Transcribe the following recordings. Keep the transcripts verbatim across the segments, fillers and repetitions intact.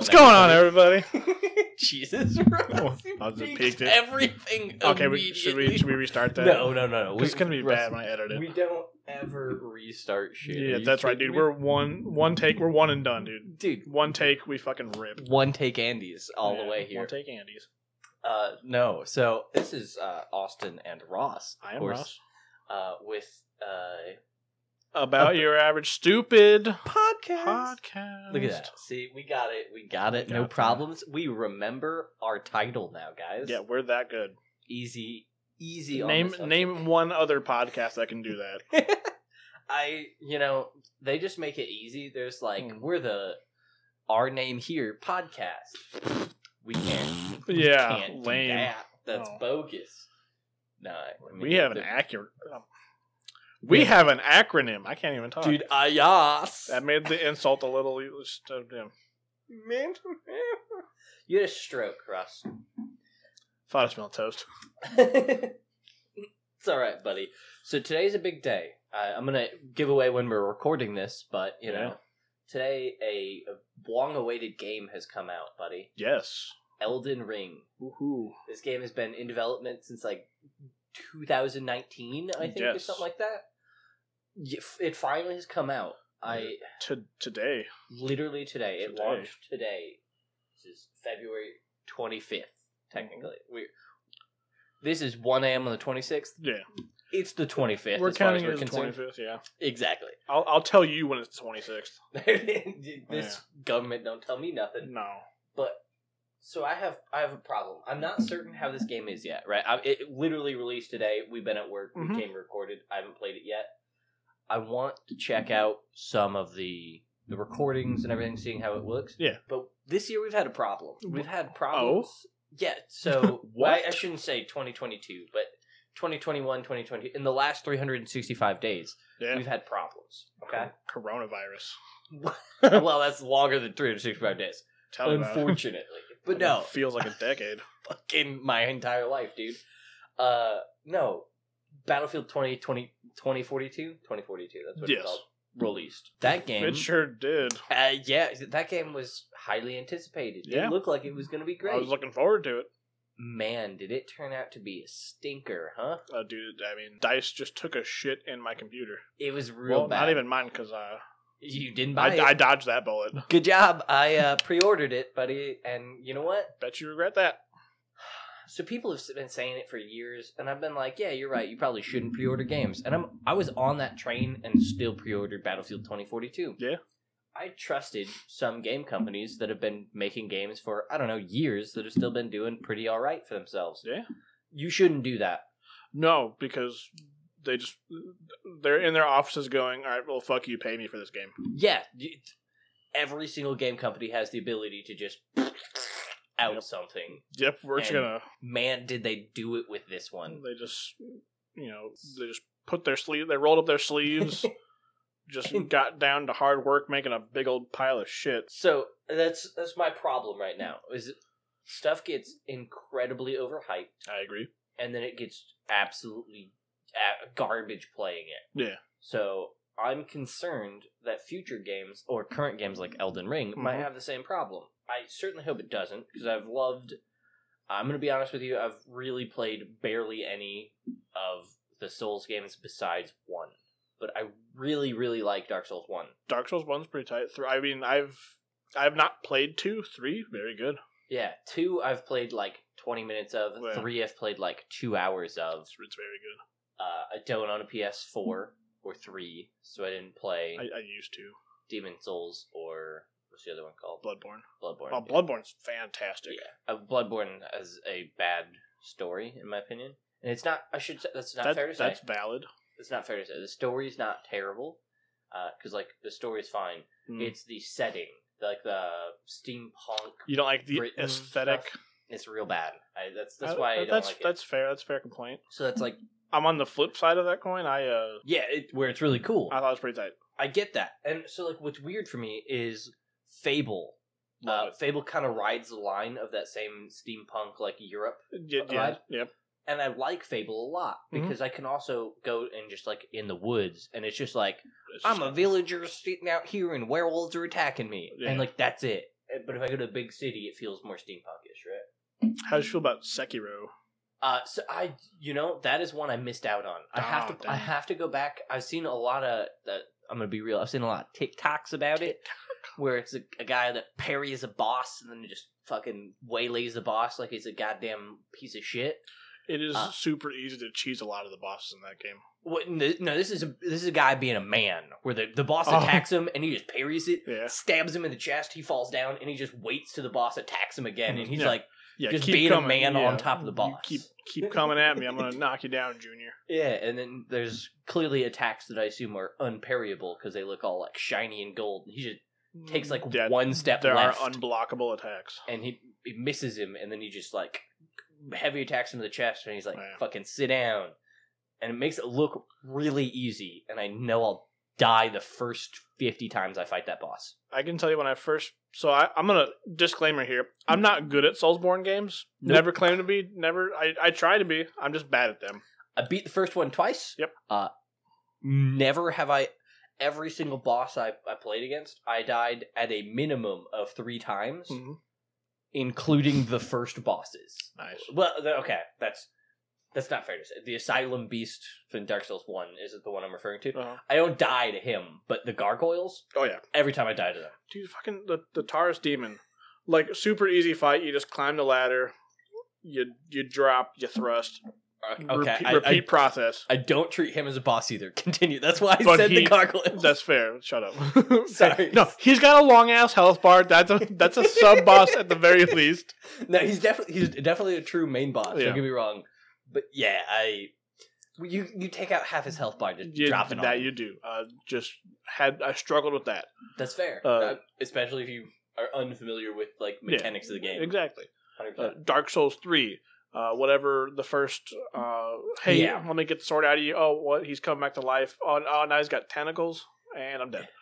What's going on, everybody? Jesus, Oh, I just peeked it. Everything. Okay, we, should we should we restart that? No, no, no, no. It's gonna be Russ, bad when I edit it. We don't ever restart shit. Yeah, that's right, dude. We're one one take. We're one and done, dude. dude. One take. We fucking rip. One take Andes all Yeah, the way here. One take Andes. Uh, no. So this is uh, Austin and Ross. Of I am course, Ross. Uh, with uh About a- your average stupid podcast. podcast. Look at that. See, we got it. We got it. We no got problems. We remember our title now, guys. Yeah, we're that good. Easy, easy. Name on the name one other podcast that can do that. I, you know, they just make it easy. There's like, Hmm. we're the our name here podcast. We can't. we Yeah, can't do lame. that. That's Oh. bogus. No, I mean, We have an the- accurate. Um, we Yeah. have an acronym. I can't even talk. dude. Ayas. That made the insult a little. Just, uh, damn. You had a stroke, Russ. Thought I smelled toast. It's all right, buddy. So today's a big day. Uh, I'm gonna give away when we're recording this, but you Yeah. know, today a, a long-awaited game has come out, buddy. Yes. Elden Ring. Woohoo. This game has been in development since like two thousand nineteen, I think, or Yes. something like that. Y- It finally has come out. I To today. literally today. It Today. launched today. This is February twenty-fifth, technically. We This is one a.m. on the twenty-sixth. Yeah. It's the twenty-fifth. We're as far as counting we're it as the concerned. twenty-fifth, yeah. Exactly. I'll, I'll tell you when it's the twenty-sixth. This government don't tell me nothing. No. But so I have I have a problem. I'm not certain how this game is yet. Right? I, it literally released today. We've been at work. Mhm. We came recorded. I haven't played it yet. I want to check out some of the the recordings and everything, seeing how it looks. Yeah. But this year we've had a problem. We've had problems. Oh? Yeah. So What? I, I shouldn't say twenty twenty-two, but twenty twenty-one, twenty twenty. In the last three hundred sixty-five days, Yeah. we've had problems. Okay. Coronavirus. Well, that's longer than three hundred sixty-five days. Tell me about it. Unfortunately. But no, It feels like a decade. fucking my entire life, dude. Uh, no. Battlefield twenty twenty, twenty forty-two? twenty forty-two, that's what Yes. it's called. Released. That game. It sure did. Uh, yeah, that game was highly anticipated. Yeah. It looked like it was going to be great. I was looking forward to it. Man, did it turn out to be a stinker, huh? Uh, dude, I mean, Dice just took a shit in my computer. It was real well, bad. not even mine, because uh, You didn't buy I, it. I dodged that bullet. Good job. I uh, pre-ordered it, buddy. And you know what? Bet you regret that. So people have been saying it for years, and I've been like, yeah, you're right. You probably shouldn't pre-order games. And I'm I was on that train and still pre-ordered Battlefield twenty forty-two. Yeah. I trusted some game companies that have been making games for, I don't know, years that have still been doing pretty all right for themselves. Yeah. You shouldn't do that. No, because they just, they're in their offices going, all right, well, fuck you, pay me for this game. Yeah. you- Every single game company has the ability to just out Yep. something. Yep, we're just And- gonna, Man, did they do it with this one. they just, you know, they just put their sleeve, they rolled up their sleeves, just got down to hard work making a big old pile of shit. So that's that's my problem right now. Is stuff gets incredibly overhyped, I agree. and then it gets absolutely uh, garbage playing it. Yeah. So I'm concerned that future games or current games like Elden Ring might Mhm. have the same problem. I certainly hope it doesn't, because I've loved. I'm going to be honest with you. I've really played barely any of the Souls games besides one, but I really, really like Dark Souls one. Dark Souls one's pretty tight. Th- I mean, I've I've not played two, three, very good. Yeah, two I've played like twenty minutes of. Yeah. Three I've played like two hours of. It's, it's very good. Uh, I don't own a P S four or three, so I didn't play I, I used to. Demon Souls or what's the other one called? Bloodborne. Bloodborne. Oh, Bloodborne's fantastic. Yeah, uh, Bloodborne has a bad story in my opinion, and it's not. I should say that's not That- fair to say. that's valid. It's not fair to say. The story's not terrible, because like the story's fine. Mm. It's the setting, like the steampunk. You don't like the Britain aesthetic. stuff? It's real bad. I, that's that's Uh, why I don't that's like it. that's fair. That's a fair complaint. So that's like, I'm on the flip side of that coin. I uh, yeah, it, where it's really cool. I thought it was pretty tight. I get that. And so like what's weird for me is Fable. Love Uh, Fable kind of rides the line of that same steampunk like Europe. Yeah, vibe. yeah, yep. And I like Fable a lot Mhm. because I can also go and just like in the woods and it's just like It's just I'm a villager sitting out here and werewolves are attacking me. Yeah. And like that's it. but if I go to a big city, it feels more steampunkish, right? How did you feel about Sekiro? Uh, so I, you know, that is one I missed out on. I have Oh, to, dang. I have to go back. I've seen a lot of that. I'm gonna be real. I've seen a lot of TikToks about it, where it's a, a guy that parries a boss and then he just fucking waylays the boss like he's a goddamn piece of shit. It is Uh, super easy to cheese a lot of the bosses in that game. What, no, this is a this is a guy being a man, where the, the boss Oh. attacks him and he just parries it, Yeah. stabs him in the chest, he falls down, and he just waits till the boss attacks him again, and he's Yeah. like, Yeah, just keep being coming. a man Yeah. on top of the You boss. keep keep coming at me. I'm gonna knock you down, Junior. yeah, and then there's clearly attacks that I assume are unparryable because they look all like shiny and gold. He just takes like Yeah, one step There left, are unblockable attacks. and he, he misses him, and then he just like heavy attacks him in the chest, and he's like, Yeah. fucking sit down. And it makes it look really easy, and I know I'll die the first fifty times I fight that boss. I can tell you when I first. So I, I'm gonna disclaimer here. I'm not good at Soulsborne games. Nope. Never claim to be. Never. I, I try to be. I'm just bad at them. I beat the first one twice. Yep. Uh, never have I. Every single boss I, I played against, I died at a minimum of three times, Mhm. including the first bosses. Nice. Well, th- okay, that's that's not fair to say. The Asylum Beast from Dark Souls one is the one I'm referring to. Uh-huh. I don't die to him, but the gargoyles, Oh yeah, every time I die to them. dude. Fucking the the Taurus demon, like super easy fight. You just climb the ladder. You you drop. You thrust. Okay, Repeat, I, repeat I, process. I don't treat him as a boss either. Continue. That's why I But said he- the gargoyles. That's fair. Shut up. Sorry. No, he's got a long ass health bar. That's a that's a sub boss at the very least. No, he's definitely he's definitely a true main boss. Yeah. Don't get me wrong, but yeah, I you you take out half his health bar to You, drop it on that him. you do. Uh, just had I struggled with that. That's fair, Uh, Uh, especially if you are unfamiliar with like Yeah, mechanics of the game. Exactly. one hundred Uh, percent. Dark Souls three. Uh, whatever the first. Uh, hey, Yeah. let me get the sword out of you. Oh, what? He's come back to life. Oh, oh, now he's got tentacles, and I'm dead.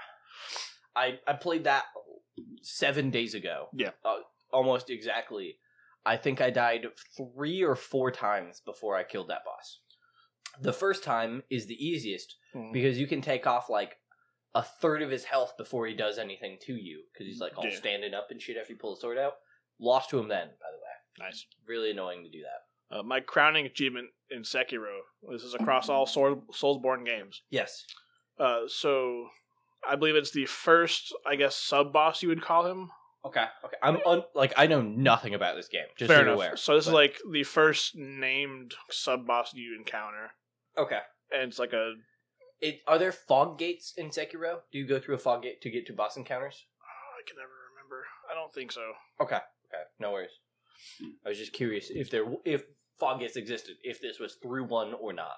I I played that seven days ago. Yeah. uh, almost exactly. I think I died three or four times before I killed that boss. The first time is the easiest Mhm. because you can take off like a third of his health before he does anything to you because he's like all Yeah. standing up and shit after you pull the sword out. Lost to him then, by the way. Nice. Really annoying to do that. Uh, my crowning achievement in Sekiro. This is across all Soul- Soulsborne games. Yes. Uh, so I believe it's the first, I guess, sub boss you would call him. Okay. Okay. I'm un- like I know nothing about this game. Just Fair so you're enough. aware. So this is But- like the first named sub boss you encounter, okay. and it's like a. It, are there fog gates in Sekiro? Do you go through a fog gate to get to boss encounters? Oh, I can never remember. I don't think so. Okay. Okay. No worries. I was just curious if there if fog gates existed, if this was through one or not.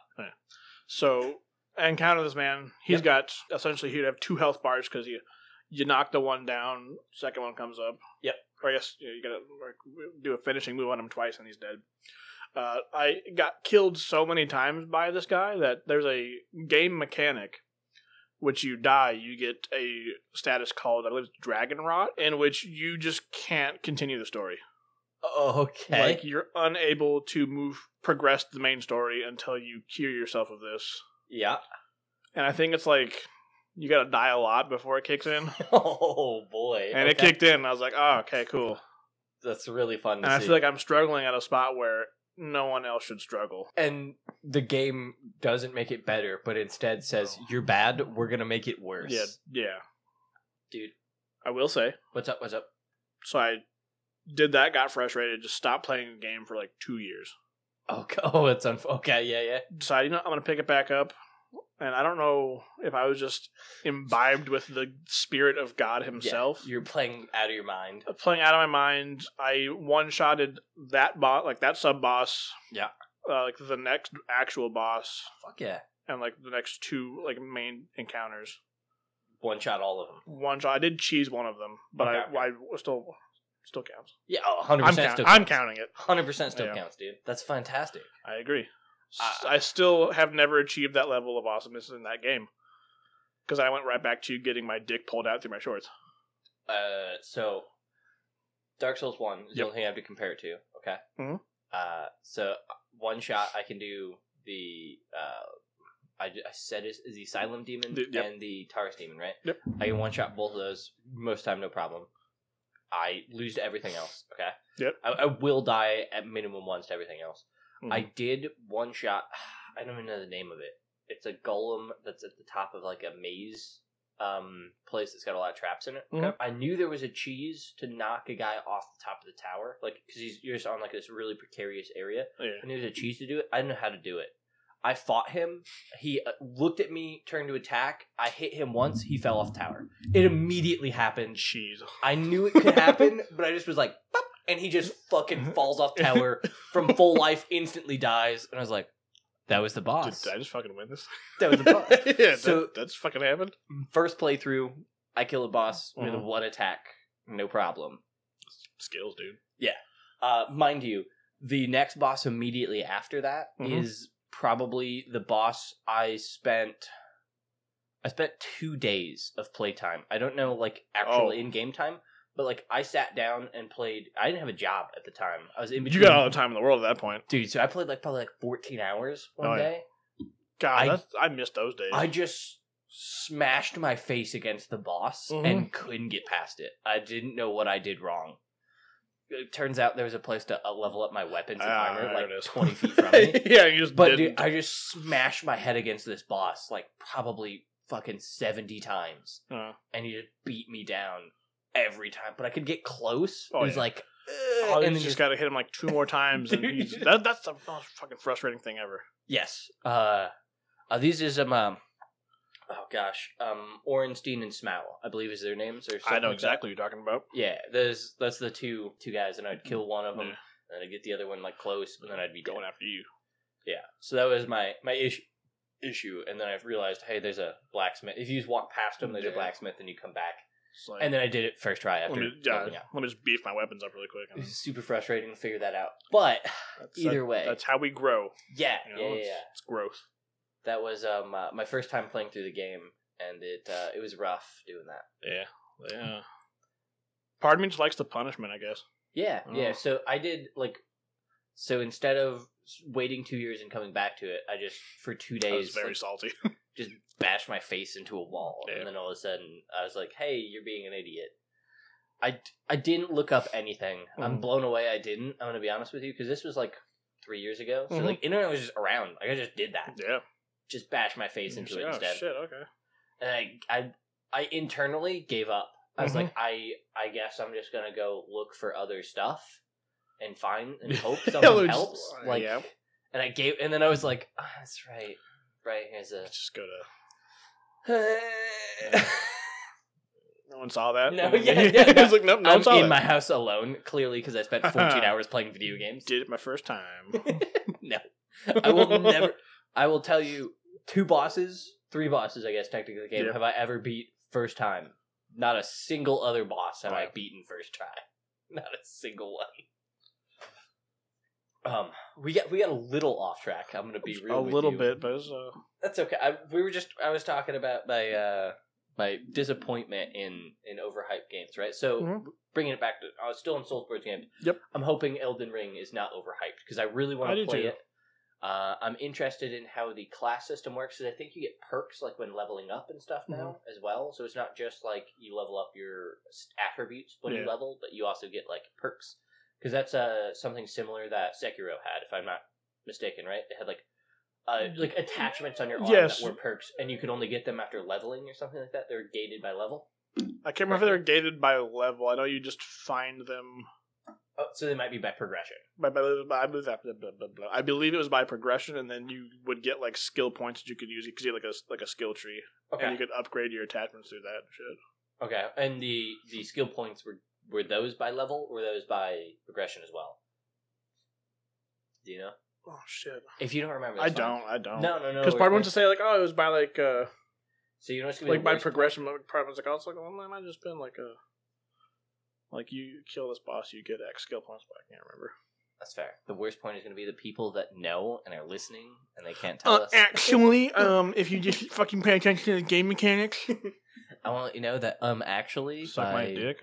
So I encounter this man. He's Yep. got essentially he'd have two health bars because you you knock the one down, second one comes up. Yep. Or I guess you, know, you gotta like, do a finishing move on him twice and he's dead. Uh, I got killed so many times by this guy that there's a game mechanic which you die, you get a status called I believe it's Dragon Rot, in which you just can't continue the story. Okay. Like you're unable to move progress the main story until you cure yourself of this. yeah. And I think it's like you gotta die a lot before it kicks in. Oh boy. And it Okay. kicked in and I was like, oh, okay, cool. That's really fun to And I see. feel like I'm struggling at a spot where no one else should struggle. and the game doesn't make it better, but instead says, "You're bad. We're gonna make it worse." Yeah, yeah. Dude. I will say. What's up? What's up? So I did that, got frustrated, just stopped playing the game for like two years. Oh, oh, it's unf- okay. Yeah, yeah. Decided, you know, I'm gonna pick it back up. And I don't know if I was just imbibed with the spirit of God himself. Yeah, you're playing out of your mind. Playing out of my mind, I one-shotted that boss, like that sub-boss. Yeah. Uh, like the next actual boss, Fuck yeah. and like the next two like main encounters. One shot all of them. One shot. I did cheese one of them, but Okay, I, I still still counts. Yeah, oh, one hundred I'm, percent count- still I'm counts. counting it. one hundred percent still Yeah. counts, dude. That's fantastic. I agree. S- Uh, I still have never achieved that level of awesomeness in that game because I went right back to getting my dick pulled out through my shorts. Uh, so Dark Souls one is the Yep. only thing I have to compare it to. Okay. Mhm. Uh, so one shot I can do the uh, I, I said is the Asylum Demon The- yep. and the Taurus Demon, right? Yep. I can one shot both of those most time, no problem. I lose to everything else. Okay. Yep. I, I will die at minimum once to everything else. Mhm. I did one shot. I don't even know the name of it. It's a golem that's at the top of like a maze um place that's got a lot of traps in it. Okay? Mhm. I knew there was a cheese to knock a guy off the top of the tower, like because he's you're just on like this really precarious area. Yeah. I knew there was a cheese to do it. I didn't know how to do it. I fought him. He uh, looked at me, turned to attack. I hit him once. He fell off the tower. It immediately happened. Jeez. I knew it could happen, but I just was like, "Bop," and he just fucking falls off tower from full life, instantly dies. And I was like, that was the Did, boss. did I just fucking win this? That was the boss. yeah, So- that, that's fucking happened. First playthrough, I kill a boss with Mhm. one attack. No problem. Skills, dude. Uh, mind you, the next boss immediately after that Mhm. is probably the boss I spent. I spent two days of playtime. I don't know, like, actual Oh. in-game time, but, like, I sat down and played. I didn't have a job at the time. I was in You between. got all the time in the world at that point. Dude, so I played, like, probably, like, fourteen hours one Oh, yeah. day. God, I- that's, I missed those days. I just smashed my face against the boss Mhm. and couldn't get past it. I didn't know what I did wrong. It turns out there was a place to uh, level up my weapons and Ah, armor there like it is. twenty feet from me. yeah, you just But didn't. dude, I just smashed my head against this boss like probably fucking seventy times, Uh, and he just beat me down every time. But I could get close. Oh, it was yeah. like, oh, "Ugh," you and just, then just got to hit him like two more times, and he's, that, that's the most fucking frustrating thing ever. yes. Uh, uh these is um. um Oh gosh, um, Orenstein and Smal, I believe is their names, or something I know like that. exactly what you're talking about. Yeah, there's that's the two two guys, and I'd kill one of them, Yeah. and I'd get the other one like close, and then I'd be Going dead. after you. Yeah, so that was my my issue. Issue, and then I realized, hey, there's a blacksmith. If you just walk past them, there's a Yeah. blacksmith, and you come back. It's like, And then I did it first try let after. me, yeah, building out. let me just beef my weapons up really quick. It And was super frustrating to figure that out, but that's, either that- way, that's how we grow. yeah, You know, yeah, yeah, it's, yeah. it's growth. That was um uh, my first time playing through the game, and it uh, it was rough doing that. Yeah, yeah. Part of me just likes the punishment, I guess. Yeah, yeah. Oh. So I did like, so instead of waiting two years and coming back to it, I just for two I was days very like, salty. just bashed my face into a wall, Yeah. and then all of a sudden I was like, "Hey, you're being an idiot." I, I didn't look up anything. I'm Mhm. blown away. I didn't. I'm gonna be honest with you because this was like three years ago. So Mhm. like internet was just around. Like I just did that. yeah. Just bashed my face into Just it like, oh, instead. shit, okay. And I, I I internally gave up. I was Mhm. like, I I guess I'm just gonna go look for other stuff and find and hope something Just- helps. Like, yeah. and I gave, and then I was like, oh, that's right, right. Here's a. Just go to. No one saw that. No, yeah, yeah, I no. was like, nope, no I'm one saw in that. my house alone, clearly because I spent fourteen hours playing video games. Did it my first time. No, I will never. I will tell you, two bosses, three bosses, I guess technically the game Yeah. have I ever beat first time. Not a single other boss have Oh, I yeah. beaten first try. Not a single one. Um, we got we got a little off track. I'm gonna be real. A with little you. bit, but it was, uh, That's okay. I, we were just. I was talking about my uh my disappointment in in overhyped games, right? So Mhm. bringing it back to, I was still in Soulsborne's game. Yep. I'm hoping Elden Ring is not overhyped because I really want I to do play too. it. Uh, I'm interested in how the class system works because I think you get perks like when leveling up and stuff now Mm-hmm. as well. So it's not just like you level up your s- attributes when you Yeah. level, but you also get like perks because that's uh something similar that Sekiro had, if I'm not mistaken, right? They had like uh like attachments on your arm Yes. that were perks, and you could only get them after leveling or something like that. They were gated by level. I can't remember if they're gated by level. I know you just find them. Oh, so they might be by progression. By, by, by, I, believe that, blah, blah, blah, blah. I believe it was by progression, and then you would get like skill points that you could use because you had like a like a skill tree, Okay. and you could upgrade your attachments through that shit. Okay, and the the skill points were were those by level or were those by progression as well? Do you know? Oh shit! If you don't remember, I that's fine. don't. I don't. No, no, no. Because we're- part we're- wants to say like, oh, it was by like uh So you know what's gonna be like the by worst progression. But part was like, oh, it's like, well, it might have just been like a like you kill this boss, you get X skill points, but I can't remember. That's fair. The worst point is going to be the people that know and are listening and they can't tell Uh, us. actually, um, if you just fucking pay attention to the game mechanics, I want to let you know that um actually suck by... my dick.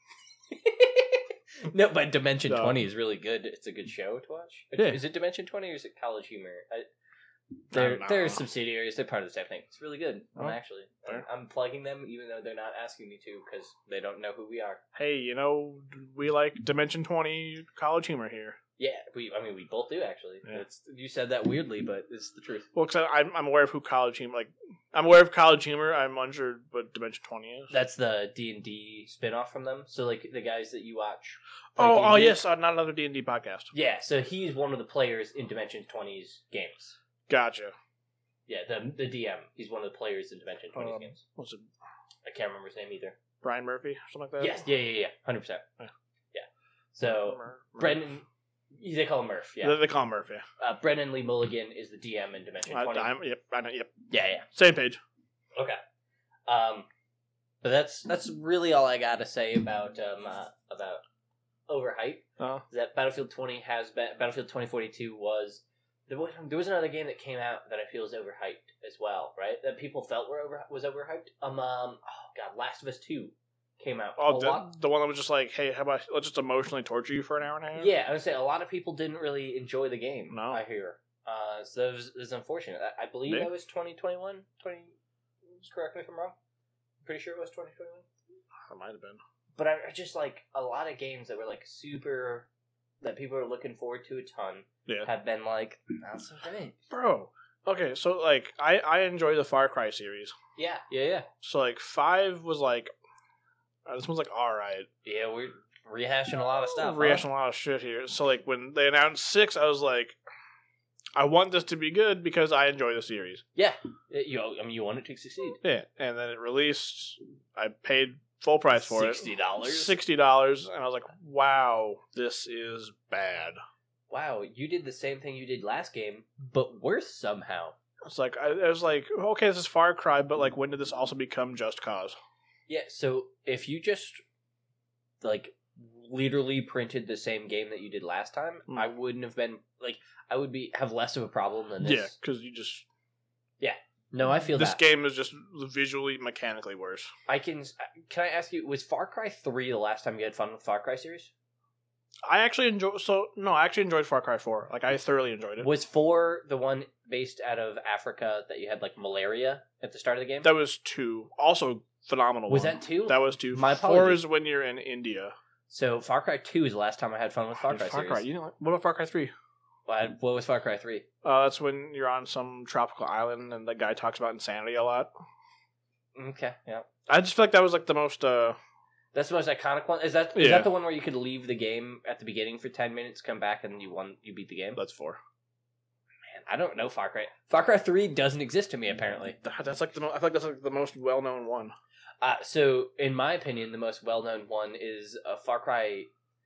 No, but Dimension No. twenty is really good. It's a good show to watch. Yeah. Is it Dimension twenty or is it College Humor? I, They're no. they're subsidiaries. They're part of the same thing. It's really good. Oh, I'm actually I'm, I'm plugging them even though they're not asking me to because they don't know who we are. Hey, you know, we like Dimension twenty college humor here. Yeah, we. I mean, we both do actually. Yeah. It's, you said that weirdly, but it's the truth. Well, because I'm, I'm aware of who college humor, like, I'm aware of college humor. I'm unsure what Dimension twenty is. That's the D and D spinoff from them. So like the guys that you watch. oh, play oh D and D. yes, uh, not another D and D podcast. Yeah, so he's one of the players in Dimension twenty's games. Gotcha. Yeah, the the D M. He's one of the players in Dimension twenty's Um, games. What's it? I can't remember his name either. Brian Murphy, or something like that. Yes, yeah, yeah, yeah, hundred percent. Yeah. Yeah. So Mur- Mur- Brendan, they call him Murph. Yeah. They, they call him Murphy. Uh, Brendan Lee Mulligan is the D M in Dimension I, twenty. I'm, yep, I know. Yep, Yeah, yeah. same page. Okay. Um, but that's that's really all I got to say about um uh, about overhype. Uh, That Battlefield twenty has been Battlefield twenty forty-two was there was there was another game that came out that I feel is overhyped as well, right? That people felt were over was overhyped. Um, um oh god, Last of Us two came out. oh, a the, lot. the one that was just like, hey, how about let's just emotionally torture you for an hour and a half? Yeah, I would say a lot of people didn't really enjoy the game. No. I hear. Uh, so that was, it was unfortunate. I, I believe Yeah. that was twenty twenty-one. twenty Correct me if I'm wrong. I'm pretty sure it was twenty twenty-one. It might have been. But I I just like a lot of games that were like super that people are looking forward to a ton Yeah. have been like not so great. Bro. Okay, so like I I enjoy the Far Cry series. Yeah, yeah, yeah. So like five was like uh, this one's like all right. Yeah, we're rehashing a lot of stuff. Rehashing huh? a lot of shit here. So like when they announced six, I was like, I want this to be good because I enjoy the series. Yeah, you. I mean, you want it to succeed. Yeah, and then it released. I paid full price for Sixty it, dollars. sixty dollars, and I was like, wow, this is bad. Wow, you did the same thing you did last game, but worse somehow. It's like I, I was like, okay, this is Far Cry, but like, when did this also become Just Cause? Yeah, so if you just like literally printed the same game that you did last time, Hmm. I wouldn't have been like I would be have less of a problem than this. Yeah, because you just No, I feel this that. game is just visually, mechanically worse. I can. Can I ask you? Was Far Cry three the last time you had fun with Far Cry series? I actually enjoy. So no, I actually enjoyed Far Cry four. Like I thoroughly enjoyed it. Was four the one based out of Africa that you had like malaria at the start of the game? That was two. Also phenomenal. was one. that two? That was two. My Four apologies. is when you're in India. So Far Cry two is the last time I had fun with Far Dude, Cry Far series. Cry. You know what about Far Cry three? What, what was Far Cry three? Uh, that's when you're on some tropical island and the guy talks about insanity a lot. Okay, yeah. I just feel like that was like the most. uh That's the most iconic one. Is that is Yeah. that the one where you could leave the game at the beginning for ten minutes, come back, and you won? You beat the game. That's four. Man, I don't know Far Cry. Far Cry three doesn't exist to me apparently. That- That's like the. Mo- I feel like that's like the most well known one. Uh, so, in my opinion, the most well-known one is a Far Cry.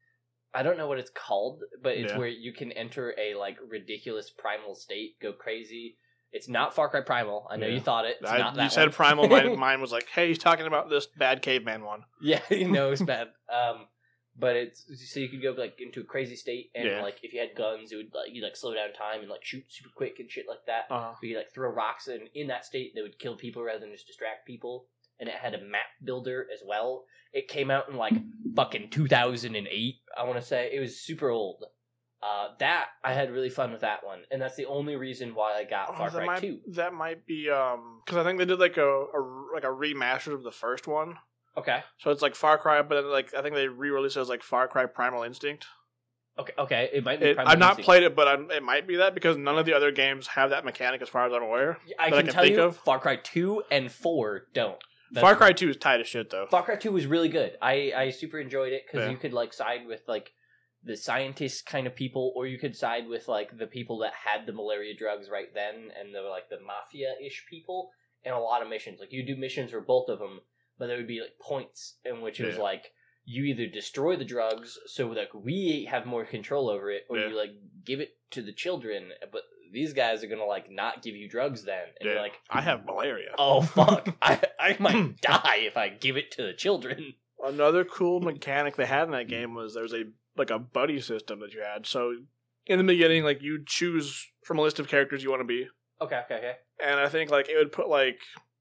I don't know what it's called, but it's Yeah. where you can enter a like ridiculous primal state, go crazy. It's not Far Cry Primal. I know Yeah. you thought it. It's I, not that you said one. Primal. Mine, mine was like, hey, he's talking about this bad caveman one. Yeah, you know it's bad. Um, but it's so you could go like into a crazy state, and Yeah. like if you had guns, it would like you like slow down time and like shoot super quick and shit like that. Uh-huh. You could like throw rocks, and in that state, they would kill people rather than just distract people. And it had a map builder as well. It came out in like fucking two thousand eight, I want to say. It was super old. Uh, that, I had really fun with that one. And that's the only reason why I got Oh, Far that Cry might, two. That might be um because I think they did like a, a like a remaster of the first one. Okay. So it's like Far Cry, but then like I think they re-released it as like Far Cry Primal Instinct. Okay, okay. It might be It, Primal I've not Instinct. played it, but I'm, it might be that because none of the other games have that mechanic as far as I'm aware. I that can, I can tell think you, of. Far Cry two and four don't. That's Far Cry two is tight as shit though. Far Cry two was really good. I, I super enjoyed it because Yeah. you could like side with like the scientist kind of people, or you could side with like the people that had the malaria drugs right then, and they were like the mafia-ish people. And a lot of missions, like you do missions for both of them, but there would be like points in which it was Yeah. like you either destroy the drugs so like we have more control over it, or Yeah. you like give it to the children, but these guys are gonna like not give you drugs then, and Yeah. you're like, I have malaria. oh fuck, I I might die if I give it to the children. Another cool mechanic they had in that game was there was a like a buddy system that you had. So in the beginning, like you choose from a list of characters you want to be, Okay, okay, okay. and I think like it would put like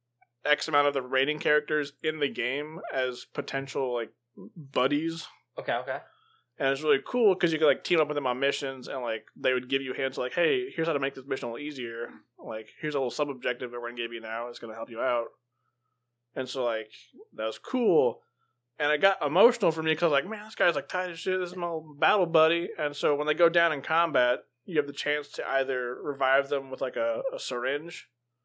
X amount of the rating characters in the game as potential like buddies. Okay, okay. And it's really cool because you could like team up with them on missions, and like they would give you hints like, "Hey, here's how to make this mission a little easier. Like, here's a little sub objective that we're gonna give you now. It's gonna help you out." And so like that was cool, and it got emotional for me because like, man, this guy's like tight as shit. This is my little battle buddy. And so when they go down in combat, you have the chance to either revive them with like a, a syringe,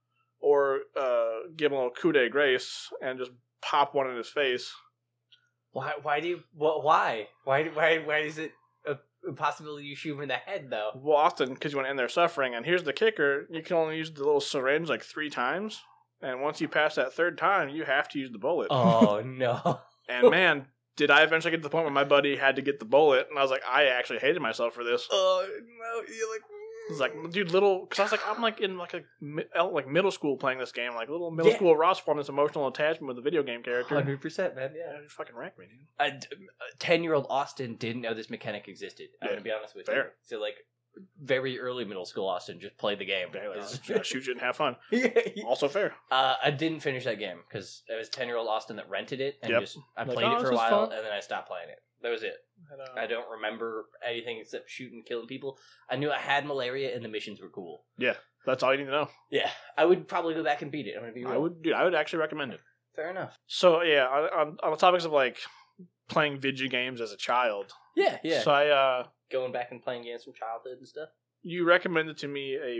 or uh, give him a little coup de grace and just pop one in his face. Why? Why do you? What? Why? Why? Why? Why is it a, a possibility you shoot him in the head though? Well, often because you want to end their suffering. And here's the kicker: you can only use the little syringe like three times, and once you pass that third time, you have to use the bullet. Oh no! And man, did I eventually get to the point where my buddy had to get the bullet, and I was like, I actually hated myself for this. Oh no! You're like. It's like, dude, little, because I was like, I'm like in like a like middle school playing this game, like little middle Yeah. school Ross formed this emotional attachment with the video game character. Hundred percent, man. Yeah. Yeah, it fucking wrecked me, dude. A ten-year-old Austin didn't know this mechanic existed. I'm Yeah. gonna be honest with Fair. you. So, like, very early middle school Austin just played the game. Yeah, like, It's- yeah, shoot you and have fun. Yeah. Also fair. Uh, I didn't finish that game because it was ten-year-old Austin that rented it, and Yep. just I Like, played oh, it for this a is while, fun. and then I stopped playing it. That was it. And, uh, I don't remember anything except shooting, killing people. I knew I had malaria, and the missions were cool. That's all you need to know. Yeah, I would probably go back and beat it. I'm gonna be real. I would, dude, I would actually recommend it. Fair enough. So yeah, on, on, on the topics of like playing video games as a child. Yeah, yeah. So I, uh, Going back and playing games from childhood and stuff. you recommended to me a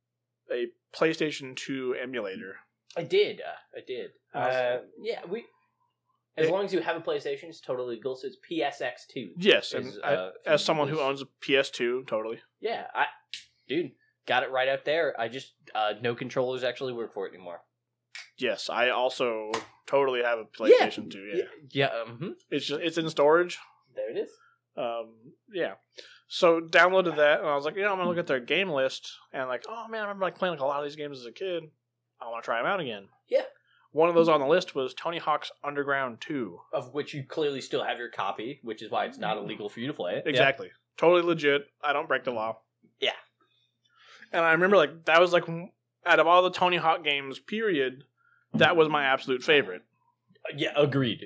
a PlayStation two emulator. I did. Uh, I did. How's- Uh, yeah, we. As It- long as you have a PlayStation, it's totally legal. So it's P S X two. Yes, and Is, I, uh, as someone who is- owns a P S two, totally. Yeah, I, dude, got it right out there. I just uh, no controllers actually work for it anymore. Yes, I also totally have a PlayStation two. Yeah, Yeah. Um, it's just it's in storage. there it is. Um, yeah. So downloaded that, and I was like, you know, I'm gonna look at their game list, and like, oh man, I remember like playing like a lot of these games as a kid. I want to try them out again. Yeah. One of those on the list was Tony Hawk's Underground two. Of which you clearly still have your copy, which is why it's not illegal for you to play it. Exactly. Totally legit. I don't break the law. Yeah. And I remember like that was like out of all the Tony Hawk games, period, that was my absolute favorite. Yeah. Yeah. Agreed.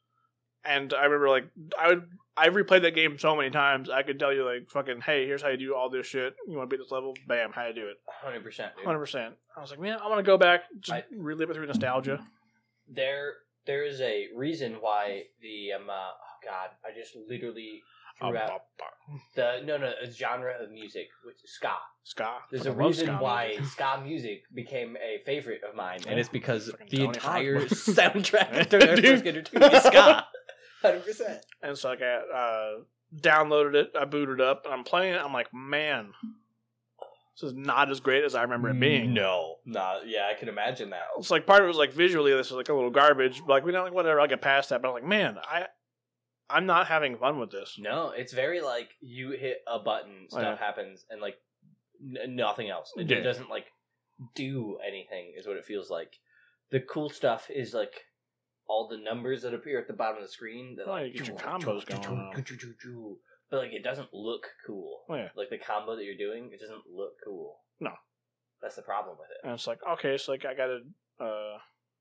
And I remember like I would I've replayed that game so many times. I could tell you like fucking, hey, here's how you do all this shit. You want to beat this level? Bam, how you do it? Hundred percent. Hundred percent. I was like, man, I want to go back, just I- relive it through nostalgia. There, there is a reason why the um. Uh, oh God, I just literally threw out the no no a genre of music, which is ska. Ska. There's a Fucking love reason ska why music. ska music became a favorite of mine, and Yeah. it's because Fucking the Tony entire Hawk. soundtrack of Tony Hawk's Dude. Pro Skater two is ska. Hundred percent. And so like I uh, downloaded it, I booted up, and I'm playing it. I'm like, man, this is not as great as I remember it being. No, nah, yeah, I can imagine that. It's like part of it was like visually, this is like a little garbage. But like we don't like whatever. I'll get past that. But I'm like, man, I, I'm not having fun with this. No, it's very like you hit a button, stuff Yeah. happens, and like n- nothing else. It, Yeah. it doesn't like do anything. Is what it feels like. The cool stuff is like all the numbers that appear at the bottom of the screen. That Oh, like you get your combos going on. but like it doesn't look cool. Oh, yeah. Like the combo that you're doing, it doesn't look cool. No. That's the problem with it. And it's like, okay, so like I gotta, uh,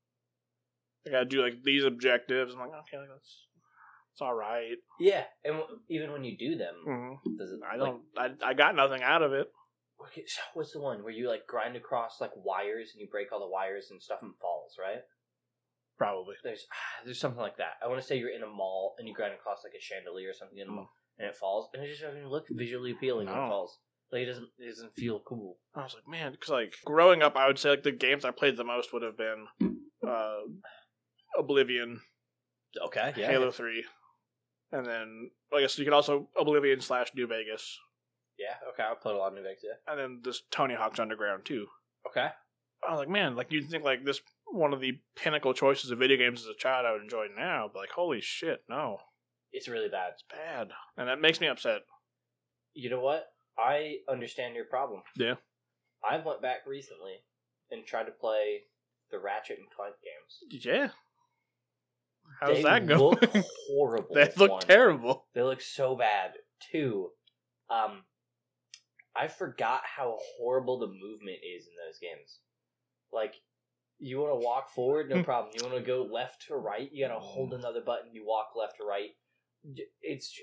I gotta do like these objectives. I'm like, okay, like, that's, it's all right. Yeah, and w- even when you do them, Mm-hmm. does it? I like, don't, I, I got nothing out of it. Okay, so what's the one where you like grind across like wires and you break all the wires and stuff and falls, right? Probably. There's there's something like that. I want to say you're in a mall and you grind across like a chandelier or something in a Mm. mall and it falls and it just doesn't look visually appealing when No. it falls. Like it doesn't it doesn't feel cool. I was like, man, because like growing up, I would say like the games I played the most would have been uh, Oblivion, Okay, yeah. Halo three, and then I guess you could also Oblivion slash New Vegas, Yeah, okay, I'll put a lot of New Vegas, yeah. and then this Tony Hawk's Underground too. Okay. I was like, man, like you'd think like this one of the pinnacle choices of video games as a child I would enjoy now, but like holy shit, no, It's really bad. it's bad, and that makes me upset. You know what? I understand your problem. Yeah. I went back recently and tried to play the Ratchet and Clank games. Yeah, how's They that go? look horrible. They look one. terrible. They look so bad. Two, um, I forgot how horrible the movement is in those games. Like, you want to walk forward, no problem. You want to go left to right, you gotta hold another button. You walk left to right. It's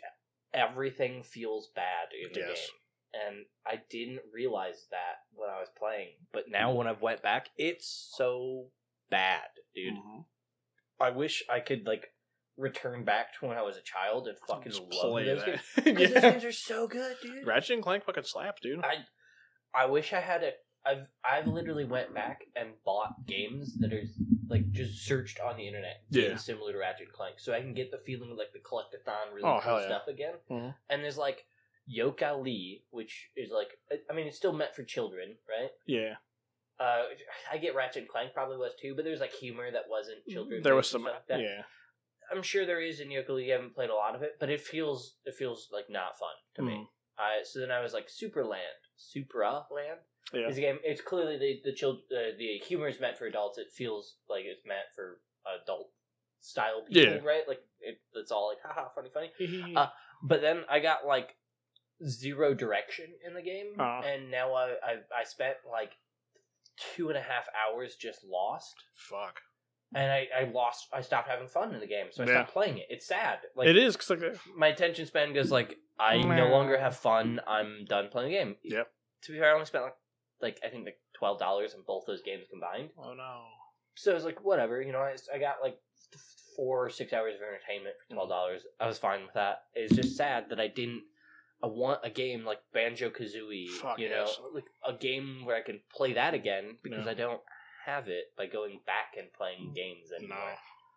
everything feels bad in the Yes. game. And I didn't realize that when I was playing. But now when I've went back, it's so bad, dude. Mhm. I wish I could, like, return back to when I was a child and fucking Just love play those that. games. Because those games are so good, dude. Ratchet and Clank fucking slaps, dude. I I wish I had a... I've, I've literally went back and bought games that are, like, just searched on the internet. Yeah. Games similar to Ratchet and Clank. So I can get the feeling of, like, the collectathon, really Oh, cool hell yeah. stuff again. Mhm. And there's, like, Yooka-Lee, which is, like... I mean, it's still meant for children, right? Yeah. Uh, I get Ratchet and Clank probably was, too, but there's, like, humor that wasn't children. There was based and some, stuff like that. yeah. I'm sure there is in Yooka-Lee. I haven't played a lot of it, but it feels, it feels, like, not fun to me. Mhm. Uh, so then I was like, Superland. Supra Land? Yeah. It's a game. It's clearly the the child, uh, the humor is meant for adults. It feels like it's meant for adult style people, Yeah. right? Like it, it's all like haha, funny, funny. Uh, Uh, but then I got like zero direction in the game, Uh. and now I, I I spent like two and a half hours just lost, fuck. and I I lost. I stopped having fun in the game, so I Yeah. stopped playing it. It's sad. Like It is, cause like, uh, my attention span goes like I no longer have fun. I'm done playing the game. Yep. To be fair, I only spent like like I think like twelve dollars on both those games combined. oh no. So I was like, whatever, you know. I, I got like four or six hours of entertainment for twelve dollars. I was fine with that. It's just sad that I didn't. I want a game like Banjo Kazooie, Fuck you know, yes. like a game where I can play that again because No. I don't have it by going back and playing games anymore. No.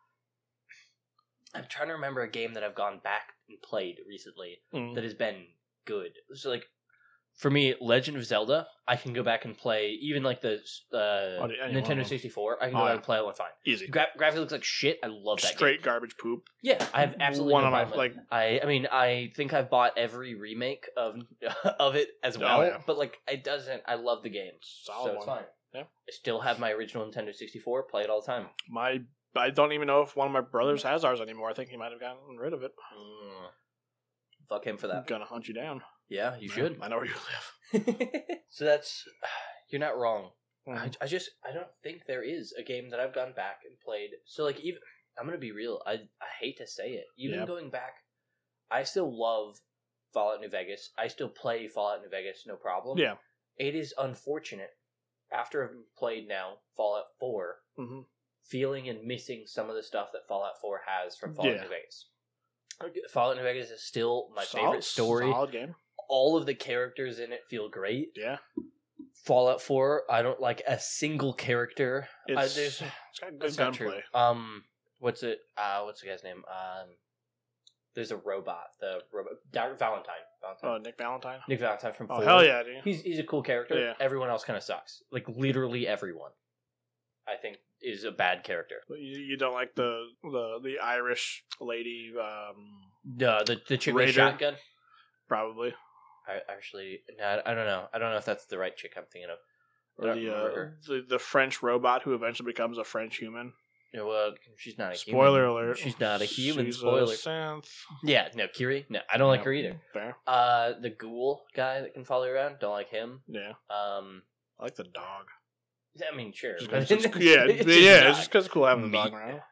I'm trying to remember a game that I've gone back and played recently Mm. that has been good. So like for me, Legend of Zelda, I can go back and play even like the uh, any one of Nintendo them. sixty-four. I can Oh, go back yeah. and play it one fine. Easy. Gra- graphics looks like shit. I love that Straight game. garbage poop. Yeah, I have absolutely One no of my, problem with like- it. I, I mean, I think I've bought every remake of of it as Oh, well. yeah. But like, it doesn't. I love the game, Solid so it's one. fine. Yeah. I still have my original Nintendo sixty-four. Play it all the time. My, I don't even know if one of my brothers has ours anymore. I think he might have gotten rid of it. Mm. Fuck him for I'm that. gonna hunt you down. Yeah, you should. I know where you live. So that's you're not wrong. I, Mhm. I just I don't think there is a game that I've gone back and played. So like even I'm gonna be real. I I hate to say it. Even Yep. going back, I still love Fallout New Vegas. I still play Fallout New Vegas, no problem. Yeah. It is unfortunate after I've played now Fallout Four, Mhm. feeling and missing some of the stuff that Fallout Four has from Fallout Yeah. New Vegas. Fallout New Vegas is still my Solid- favorite story. Solid game. All of the characters in it feel great. Yeah. Fallout Four, I don't like a single character. I, It's, there's it's got good that's not true. gunplay. Um, what's it? Uh, what's the guy's name? Um, there's a robot. The robot Di- Valentine. Valentine. Oh, Nick Valentine. Nick Valentine from Oh, Four. hell yeah, dude. He's he's a cool character. Yeah. Everyone else kind of sucks. Like literally everyone, I think, is a bad character. But You, you don't like the the the Irish lady, um, The the the chick with the Raider. shotgun. probably. I actually, no, I, I don't know. I don't know if that's the right chick I'm thinking of. I Or don't the, remember uh, her. the the French robot who eventually becomes a French human. Yeah, well, she's not a Spoiler human. alert. She's not a human. She's Spoiler. A synth. Yeah, no, Kiri. No, I don't like Yeah, her either. Fair. Uh, the ghoul guy that can follow you around. Don't like him. Yeah. Um, I like the dog. I mean, sure. Just but 'cause it's, it's yeah, just yeah, dog. it's just because it's cool having the dog Meat. around.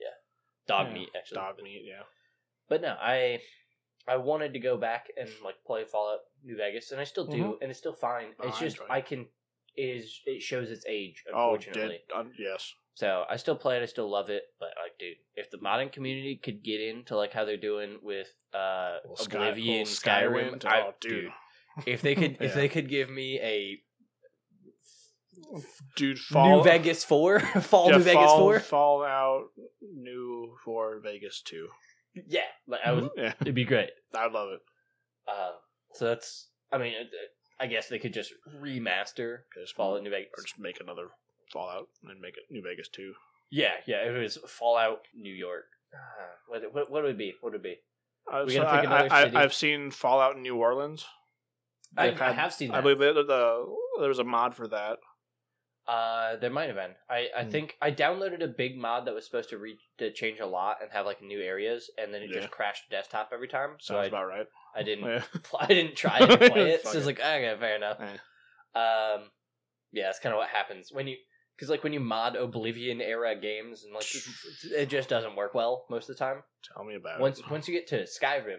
Dog Yeah, meat, actually. Dog meat, yeah. But no, I I wanted to go back and like play Fallout New Vegas, and I still do, Mhm. and it's still fine. Oh, it's I just enjoy it. I can it is it shows its age, Oh, unfortunately. did, um, yes. So I still play it, I still love it, but like, dude, if the modding community could get into like how they're doing with uh Little Sky- Oblivion, little Skyrim, Skywind, I, oh, dude. if they could, if Yeah. they could give me a Dude, fall, New Vegas Four, Fall yeah, New Vegas fall, Four, Fallout New for Vegas two. yeah, like I would, Yeah, it'd be great. I'd love it. Um, so that's, I mean, uh, I guess they could just remaster Just Fallout New Vegas. or just make another Fallout and make it New Vegas two. Yeah, yeah, it was Fallout New York. Uh, what, what, what would it be? What would it be? Uh, We so gotta pick I, another I, city. I've seen Fallout New Orleans. I, They've I had- have seen I that. believe the, the, there was a mod for that. Uh, there might have been. I, I Hmm. think I downloaded a big mod that was supposed to reach to change a lot and have like new areas, and then it Yeah. just crashed desktop every time. So Sounds I, about right. I didn't Yeah. I didn't try to play it. Fuck So it's it. like okay, fair enough. Eh. Um, yeah, that's kind of what happens when you because like when you mod Oblivion era games and like it, it just doesn't work well most of the time. Tell me about Once it. once you get to Skyrim,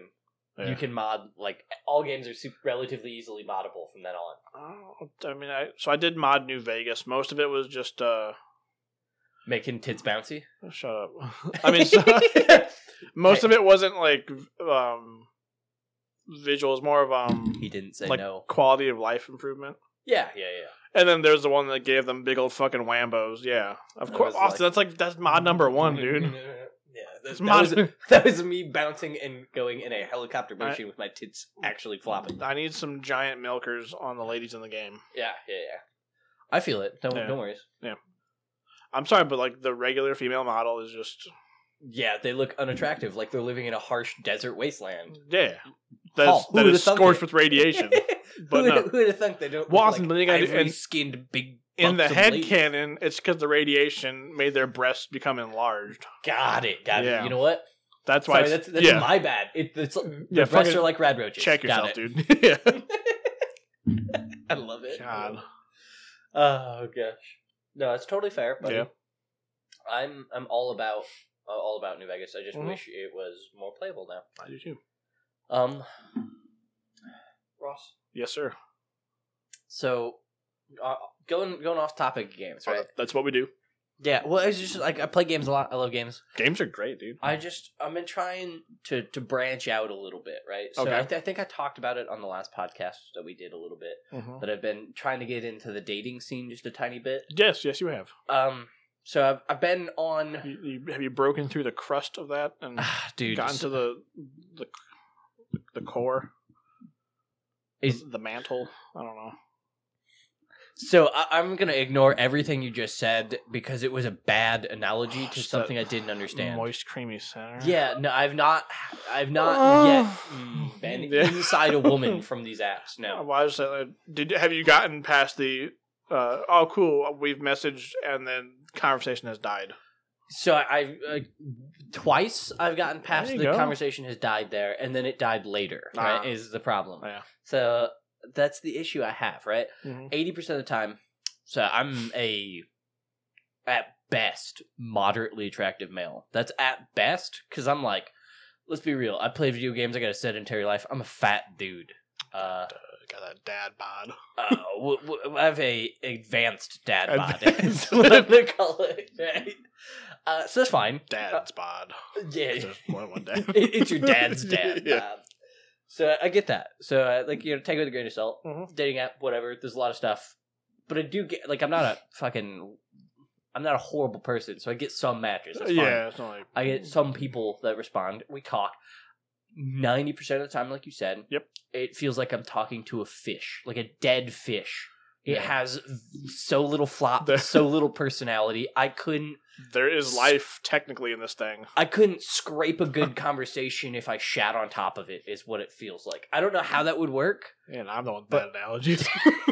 Yeah. You can mod, like, all games are super, relatively easily moddable from then on. Oh, I mean, I so I did mod New Vegas. Most of it was just uh, Making tits bouncy? shut up. I mean, so, most of it wasn't like um, visuals, more of um, He didn't say like no. quality of life improvement. Yeah, yeah, yeah. And then there's the one that gave them big old fucking whambos. Yeah, of That course, was Austin. like- that's like that's mod number one, dude. Yeah, that, It's that, mod- was, that was me bouncing and going in a helicopter I- motion with my tits actually flopping. I need some giant milkers on the ladies in the game. Yeah, yeah, yeah. I feel it. Don't, Yeah. don't worry. I'm sorry, but like the regular female model is just Yeah, they look unattractive, like they're living in a harsh desert wasteland. yeah, that's Paul, who that would've is thunk scorched it? with radiation. But who no. would have thunk they don't Well, look Austin, like but you gotta- and- ivory-skinned big In the buxom head ladies? canon, it's because the radiation made their breasts become enlarged. Got it, got Yeah. it. You know what? That's why. Sorry, it's, that's, that's yeah, my bad. It, it's, the Yeah, breasts fucking are like rad roaches. check Got yourself, it. dude. yeah. I love it. God. Oh gosh. No, it's totally fair. But Yeah. I'm I'm all about uh, all about New Vegas. I just Mhm. wish it was more playable now. I do too. Um, Ross. Yes, sir. So, uh, going going off topic of games, Oh, right? that- that's what we do. Yeah. Well, it's just like I play games a lot. I love games. Games are great, dude. I just I've been trying to to branch out a little bit, right? So Okay. I, th- I think I talked about it on the last podcast that we did a little bit. Mhm. That I've been trying to get into the dating scene just a tiny bit. Yes, yes, you have. Um, so I've I've been on, You, you, have you broken through the crust of that and dude. gotten to the the the core, Is the mantle? I don't know. so I, I'm gonna ignore everything you just said because it was a bad analogy to Just something that I didn't understand. Moist, creamy center. Yeah, no, I've not, I've not Oh. yet mm, been Yeah. inside a woman from these apps. No. Why is that? Did have you gotten past the? Uh, oh, cool. We've messaged, and then conversation has died. So I, I uh, twice I've gotten past There the you go. conversation has died there, and then it died later. Right, Ah. is the problem. Yeah. So that's the issue I have. Right, Mm-hmm. eighty percent of the time. So I'm a, at best, moderately attractive male. That's at best because I'm like, let's be real. I play video games. I got a sedentary life. I'm a fat dude. Uh, Got that dad bod. uh w- w- I have a advanced dad bod. Advanced. That's what I'm gonna call it. Right? Uh, so that's fine. Dad's bod. Yeah, There's more than one dad. It- it's your dad's dad. Yeah. bod. So I get that. So uh, like you know, take it with a grain of salt. Mhm. Dating app, whatever. There's a lot of stuff, but I do get like I'm not a fucking. I'm not a horrible person, so I get some matches. That's fine. Yeah, it's not like I get some people that respond. We talk. ninety percent of the time, like you said, Yep. it feels like I'm talking to a fish, like a dead fish. It Yeah. has so little flop, There- so little personality. I couldn't there is life technically in this thing. I couldn't scrape a good conversation if I shat on top of it, is what it feels like. I don't know how that would work. And I'm the one with But- bad analogies.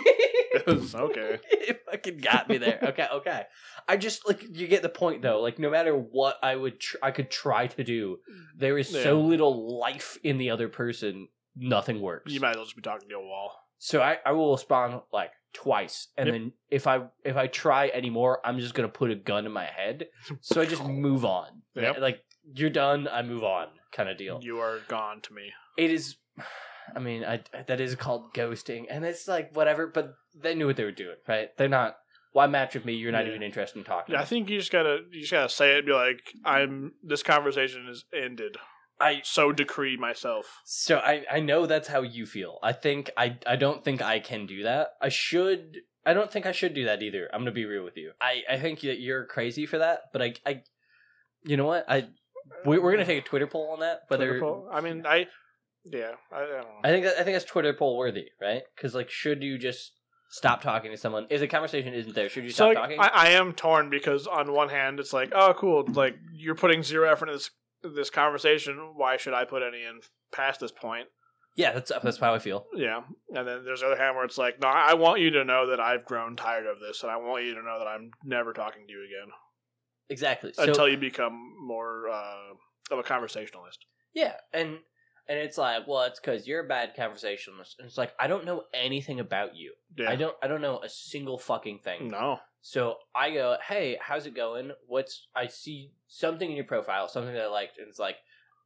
It's okay. It fucking got me there. Okay, okay. I just like you get the point though. Like no matter what I would, tr- I could try to do, there is so Yeah. little life in the other person. Nothing works. You might as well just be talking to a wall. So I, I will respond like twice, and Yep. then if I if I try anymore, I'm just gonna put a gun in my head. So I just move on. Yep. Like you're done, I move on, kind of deal. You are gone to me. It is. I mean, I that is called ghosting, and it's like whatever. But they knew what they were doing, right? They're not. Why match with me? You're not Yeah. even interested in talking. Yeah, I think you just gotta you just gotta say it and be like, I'm this conversation is ended. I So decree myself. so I I know that's how you feel. I think I I don't think I can do that. I should. I don't think I should do that either. I'm gonna be real with you. I I think that you're crazy for that, but I I. You know what? I we, we're gonna take a Twitter poll on that. Whether Twitter poll? I mean, I yeah, I, I don't know. I think that, I think that's Twitter poll worthy, right? Because like, should you just stop talking to someone if the conversation isn't there? Should you So stop like, talking? I, I am torn because on one hand it's like, oh cool, like you're putting zero effort into this this conversation. Why should I put any in past this point? yeah, that's that's how I feel. Yeah, and then there's the other hand where it's like, no, I want you to know that I've grown tired of this, and I want you to know that I'm never talking to you again Exactly. So until you become more uh, of a conversationalist. yeah, and and it's like, well, it's because you're a bad conversationalist, and it's like I don't know anything about you. Yeah, I don't I don't know a single fucking thing. No, So I go, hey, how's it going? What's I see something in your profile, something that I liked, and it's like,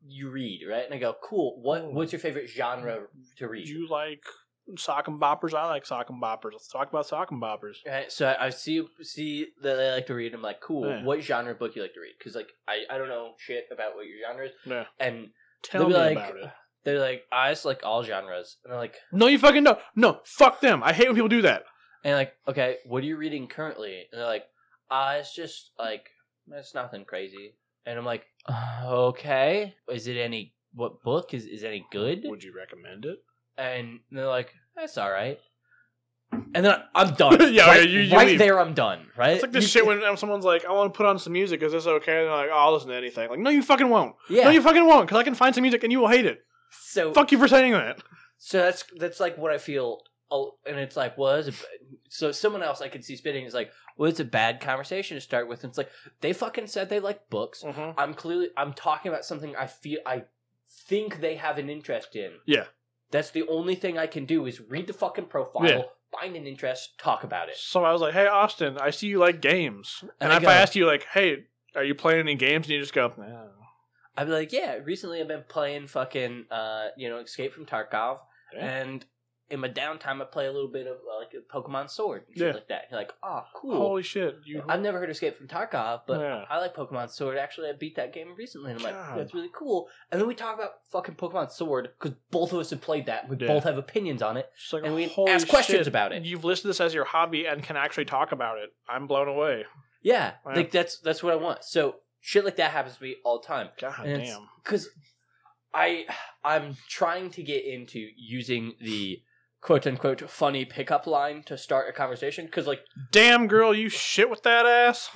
you read, right? And I go, cool. What Oh. What's your favorite genre to read? You like sock and boppers? I like sock and boppers. Let's talk about sock and boppers. Right, so I, I see see that they like to read. I'm like, cool. Yeah. What genre book you like to read? Because like I, I don't know shit about what your genre is, Yeah. and Tell they'll me be like, about it. they're like, I just like all genres, and I'm like, No, you fucking don't. No, fuck them. I hate when people do that. and like, okay, what are you reading currently? And they're like, ah, it's just like it's nothing crazy, and I'm like, uh, okay, is it any what book is is any good? Would you recommend it? And they're like, that's all right. And then I'm done. Yeah, right, you- you right leave. there, I'm done. Right? It's like this You- shit when um, someone's like, I want to put on some music. Is this okay? And they're like, oh, I'll listen to anything. Like, no, you fucking won't. Yeah. No, you fucking won't, because I can find some music and you will hate it. so Fuck you for saying that. so that's that's like what I feel. Oh, and it's like, well, it's a, so someone else I could see spitting is like, well, it's a bad conversation to start with. And it's like they fucking said they like books. Mm-hmm. I'm clearly I'm talking about something I feel I think they have an interest in. Yeah. That's the only thing I can do is read the fucking profile, Yeah. find an interest, talk about it. So I was like, hey, Austin, I see you like games. And, And I if go- I asked you, like, hey, are you playing any games? And you just go, nah. I'd be like, yeah, recently I've been playing fucking, uh, you know, Escape from Tarkov, Yeah. and in my downtime I play a little bit of uh, like a Pokemon Sword and shit Yeah. like that. You're like, oh, cool. Holy shit. You I've never heard Escape from Tarkov, but Yeah. I like Pokemon Sword. Actually, I beat that game recently, and I'm like, God. that's really cool. And then we talk about fucking Pokemon Sword because both of us have played that. We Yeah. both have opinions on it, Just like, and we holy ask questions shit, about it. You've listed this as your hobby and can actually talk about it. I'm blown away. Yeah, Wow. like that's that's what I want. So shit like that happens to me all the time. God And it's- damn. Because I I'm trying to get into using the quote unquote funny pickup line to start a conversation. Because like Damn, girl, you shit with that ass?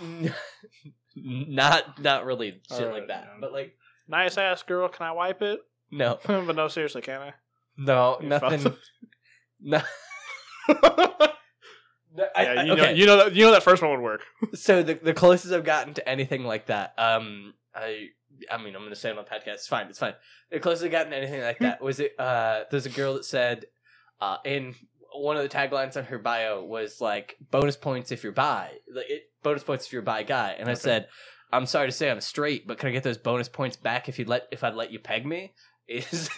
not not really shit Alright, like that, yeah. but like Nice ass, girl. Can I wipe it? no But no, seriously, can I? no You nothing. fuck. No, no, I, yeah, I- you okay. know, you know that you know that first one would work. So the the closest I've gotten to anything like that, um, I I mean I'm gonna say it on the podcast. It's fine. It's fine. The closest I've gotten to anything like that was it. Uh, there's a girl that said, uh, in one of the taglines on her bio was like bonus points if you're bi, like it, bonus points if you're a bi guy, and I Okay. said, I'm sorry to say I'm straight, but can I get those bonus points back if you let if I'd let you peg me? Is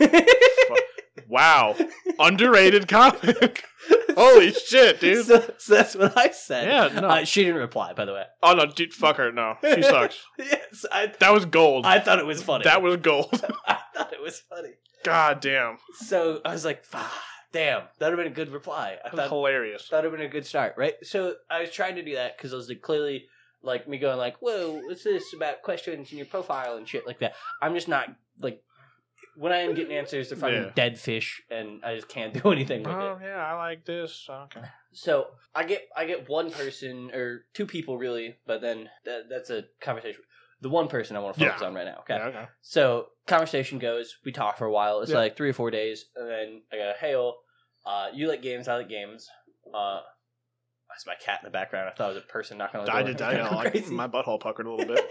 Wow, underrated comic. Holy shit, dude. So, so that's what I said. Yeah, no. Uh, she didn't reply, by the way. Oh no, dude, fuck her. No, she sucks. Yes, I That was gold. I thought it was funny. That was gold. I thought it was funny. God damn, So I was like, ah, damn, that would have been a good reply. I that was thought hilarious. that would have been a good start, right? So I was trying to do that because I was like, clearly, like me going like, whoa, what's this about questions in your profile and shit like that. I'm just not like when I am getting answers, they're fucking Yeah. dead fish, and I just can't do anything with Oh it. yeah, I like this. Okay. So I get I get one person or two people really, but then that, that's a conversation. The one person I want to focus Yeah. on right now. Okay. Yeah, okay. So conversation goes, we talk for a while. It's Yeah. like three or four days, and then I go, "Hey, oh, uh, you like games? I like games." Uh, that's my cat in the background. I thought it was a person knocking on the door. I did. I Kinda know, like, crazy. my butthole puckered a little bit.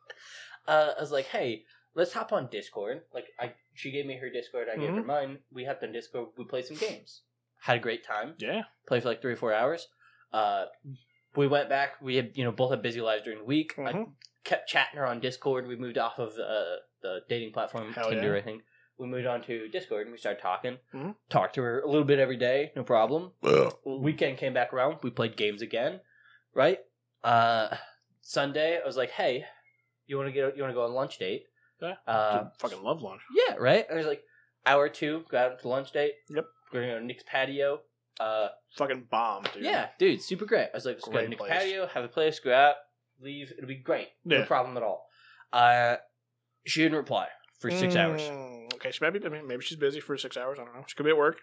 uh, I was like, "Hey, let's hop on Discord." Like, I she gave me her Discord. I gave her Mhm. mine. We hopped on Discord. We played some games. Had a great time. Yeah. Played for like three or four hours. Uh, we went back. We had you know both had busy lives during the week. I Mhm. kept chatting her on Discord. We moved off of uh, the dating platform Hell Tinder, yeah. I think. We moved on to Discord and we started talking. Mhm. Talked to her a little bit every day, no problem. Ugh. Weekend came back around. We played games again, right? Uh, Sunday, I was like, "Hey, you want to get you want to go on lunch date?" Yeah. Uh, Dude, fucking love lunch. yeah, right. I was like, hour two, go out to lunch date. Yep. We're gonna go to Nick's patio. Uh, Fucking bomb, dude. yeah, dude, super great. I was like, let's go to Great Nick's place. patio, have a place, go out, leave. It'll be great. No Yeah. problem at all. Uh, she didn't reply for six hours. Mm, Okay, she maybe I mean maybe she's busy for six hours. I don't know. She could be at work.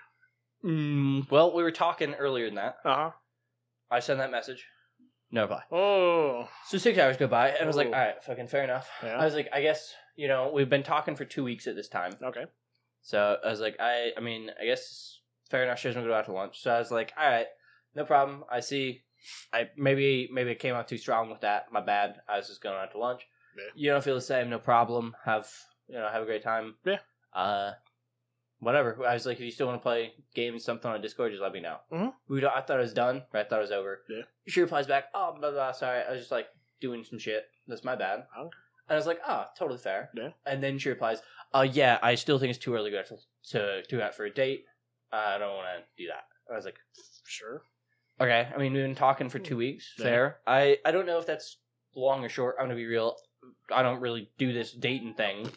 Mm, well, we were talking earlier than that. Uh huh. I sent that message. No reply. Oh. So six hours go by, and I was like, Ooh. all right, fucking fair enough. Yeah. I was like, I guess, you know, we've been talking for two weeks at this time. Okay. So I was like, I I mean, I guess fair enough, she doesn't go out to lunch. So I was like, all right, no problem. I see. I maybe maybe it came out too strong with that. My bad. I was just going out to lunch. Yeah. You don't feel the same, no problem. Have you know, have a great time. Yeah. Uh whatever. I was like, if you still want to play games, something on Discord, just let me know. Mhm. We don't, I thought it was done, but I thought it was over. Yeah. She replies back, oh, blah, blah, sorry. I was just like doing some shit. That's my bad. Okay. And I was like, oh, totally fair. Yeah. And then she replies, uh, yeah, I still think it's too early to go to, to go out for a date. I don't want to do that. I was like, Sure. okay. I mean, we've been talking for two weeks. Yeah. Fair. I, I don't know if that's long or short. I'm going to be real. I don't really do this dating thing.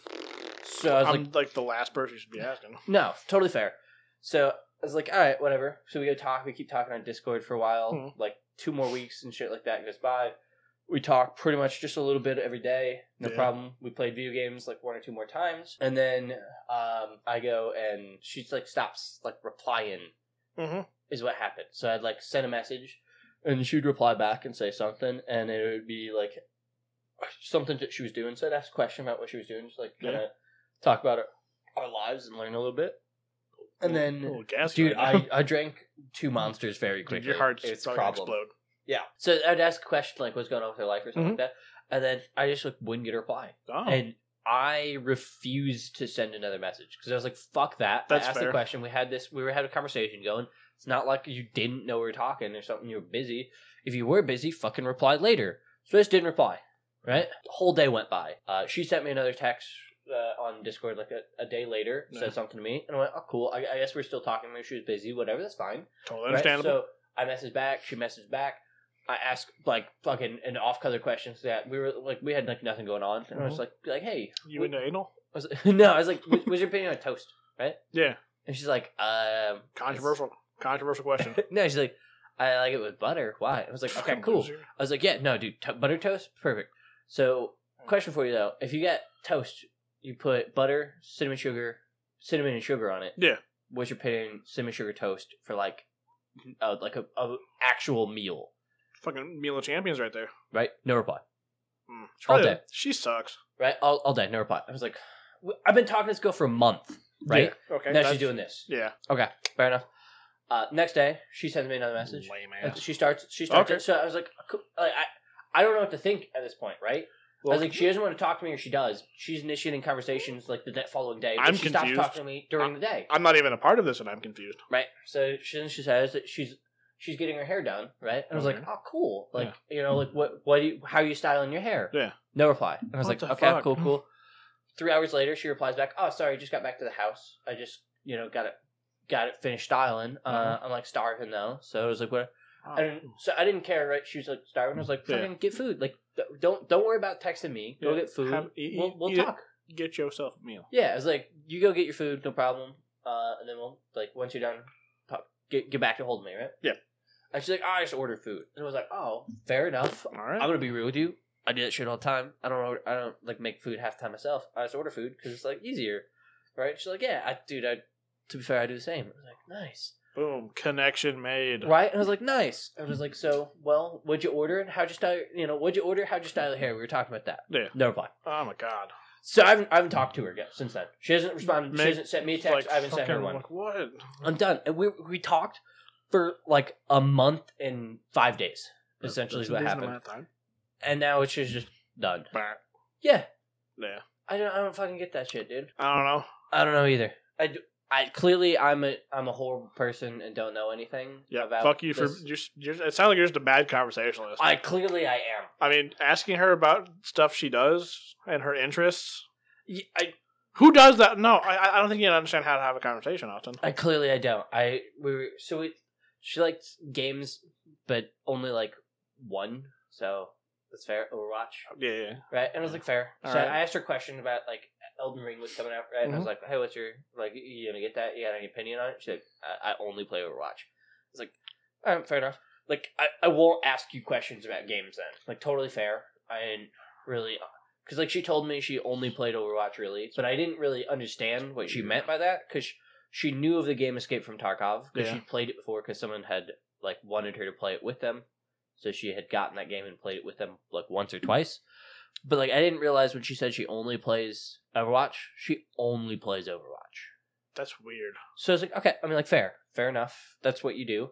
So I was I'm like, like the last person you should be asking. no, totally fair. So I was like, all right, whatever. So we go talk. We keep talking on Discord for a while. Mhm. Like two more weeks and shit like that goes by. We talk pretty much just a little bit every day. No Yeah. problem. We played video games like one or two more times. And then um, I go and she's like stops like replying Mm-hmm. is what happened. So I'd like send a message and she'd reply back and say something. And it would be like something that she was doing. So I'd ask a question about what she was doing. Just like kind of Yeah. talk about our, our lives and learn a little bit. And then, a little gassy dude, right now. I, I drank two monsters very Dude, quickly. your heart's It's a fucking problem. explode. Yeah. So I'd ask a question like, what's going on with her life or something Mhm. like that. And then I just like wouldn't get a reply. Oh, And I refused to send another message because I was like, fuck that. That's I asked fair. the question. We had this, we were having a conversation going. It's not like you didn't know we were talking or something. You were busy. If you were busy, fucking reply later. So I just didn't reply. Right? The whole day went by. Uh, she sent me another text uh, on Discord like a, a day later, Yeah. said something to me, and I went, oh, cool. I, I guess we're still talking. Maybe she was busy, whatever, that's fine. totally Right? understandable. So I messaged back, she messaged back. I asked like fucking an off color questions that we were like, we had like nothing going on. And I was Mhm. like, like, hey. you we- into anal? I was, no, I was like, what, what's your opinion on toast? Right? Yeah. And she's like, um. Controversial. Controversial question. No, she's like, I like it with butter. Why? I was like, okay, cool. I was like, yeah, no, dude, to- butter toast, perfect. So, question for you though: if you get toast, you put butter, cinnamon sugar, cinnamon and sugar on it. Yeah. What's your opinion? Cinnamon sugar toast for like, uh, like a, a actual meal, Fucking meal of champions right there. right? No reply. Mm. She's All probably- day. She sucks. Right, all all day, no reply. I was like, w- I've been talking to this girl for a month, right? Yeah. Okay. Now that's- she's doing this. Yeah. Okay, fair enough. Uh, next day, she sends me another message. Lame And ass. She starts. She starts. Okay. it. So I was like, cool. Like, I, I don't know what to think at this point, right? Well, I was like, she doesn't want to talk to me, or she does. She's initiating conversations like the that following day. But I'm she confused. stops talking to me during the day, I'm not even a part of this, and I'm confused. right? So she then she says that she's she's getting her hair done, right? And I was like, Okay. oh, cool. Like, you know, like what what do you how are you styling your hair? Yeah. No reply. And I was What like, the okay, fuck? cool, cool. Three hours later, she replies back, oh, sorry, just got back to the house. I just you know got it got it finished styling. Uh, Mhm. I'm like starving though, so I was like, what? Oh. I didn't, so I didn't care, right? She was like starving. I was like, fucking Yeah. get food. Like, th- don't don't worry about texting me. Go Yeah. get food. Have- eat- we'll we'll eat it. talk. Get yourself a meal. Yeah, I was like, you go get your food, no problem. Uh, and then we'll like once you're done, pop, get get back to holding me, right? Yeah. And she's like, oh, I just ordered food, and I was like, oh, fair enough. All right. I'm gonna be real with you. I do that shit all the time. I don't know. I don't like make food half the time myself. I just order food because it's like easier, right? She's like, yeah, I dude. I to be fair, I do the same. I was like, nice. Boom. Connection made. Right? And I was like, nice. I was like, so, well, what'd you order? And how'd you style, you know, what'd you order? How'd you style your hair? We were talking about that. Yeah. No reply. Oh my god. So I haven't, I haven't talked to her yet since then. She hasn't responded. Make- she hasn't sent me a text. Like, I haven't sent her fucking, one. Like, what? I'm done. And we we talked for like a month and five days, essentially, That's is what a decent happened. amount of time. And now it's just done. Bah. Yeah. Yeah. I don't, I don't fucking get that shit, dude. I don't know. I don't know either. I, do- I clearly I'm a I'm a horrible person and don't know anything Yeah. about Fuck you this. for just. Just. It sounds like you're just a bad conversationalist. I clearly I am. I mean, asking her about stuff she does and her interests. Y- I Who does that? No, I. I don't think you understand how to have a conversation often. I clearly I don't. I we were so we she likes games, but only like one. So that's fair. Overwatch, Yeah. Yeah. right? And I was like, fair. All so right. I asked her a question about like Elden Ring was coming out, right? And I was like, hey, what's your like? You gonna get that? You got any opinion on it? She's like, I, I only play Overwatch. I was like, all right, fair enough. Like I, I won't ask you questions about games then. Like totally fair. I didn't really. Because, like, she told me she only played Overwatch, really. But I didn't really understand what she meant by that. Because she knew of the game Escape from Tarkov. Because Yeah. she played it before because someone had, like, wanted her to play it with them. So she had gotten that game and played it with them, like, once or twice. But, like, I didn't realize when she said she only plays Overwatch, she only plays Overwatch. That's weird. So I was like, okay, I mean, like, fair. Fair enough. That's what you do.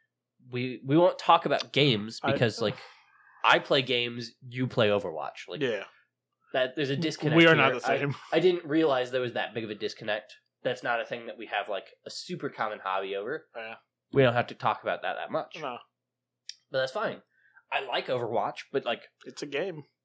We we won't talk about games because, I- like, I play games, you play Overwatch. Like, Yeah. that there's a disconnect. We are here. not the same. I, I didn't realize there was that big of a disconnect. That's not a thing that we have like a super common hobby over. Yeah. We don't have to talk about that that much. No. But that's fine. I like Overwatch, but like It's a game.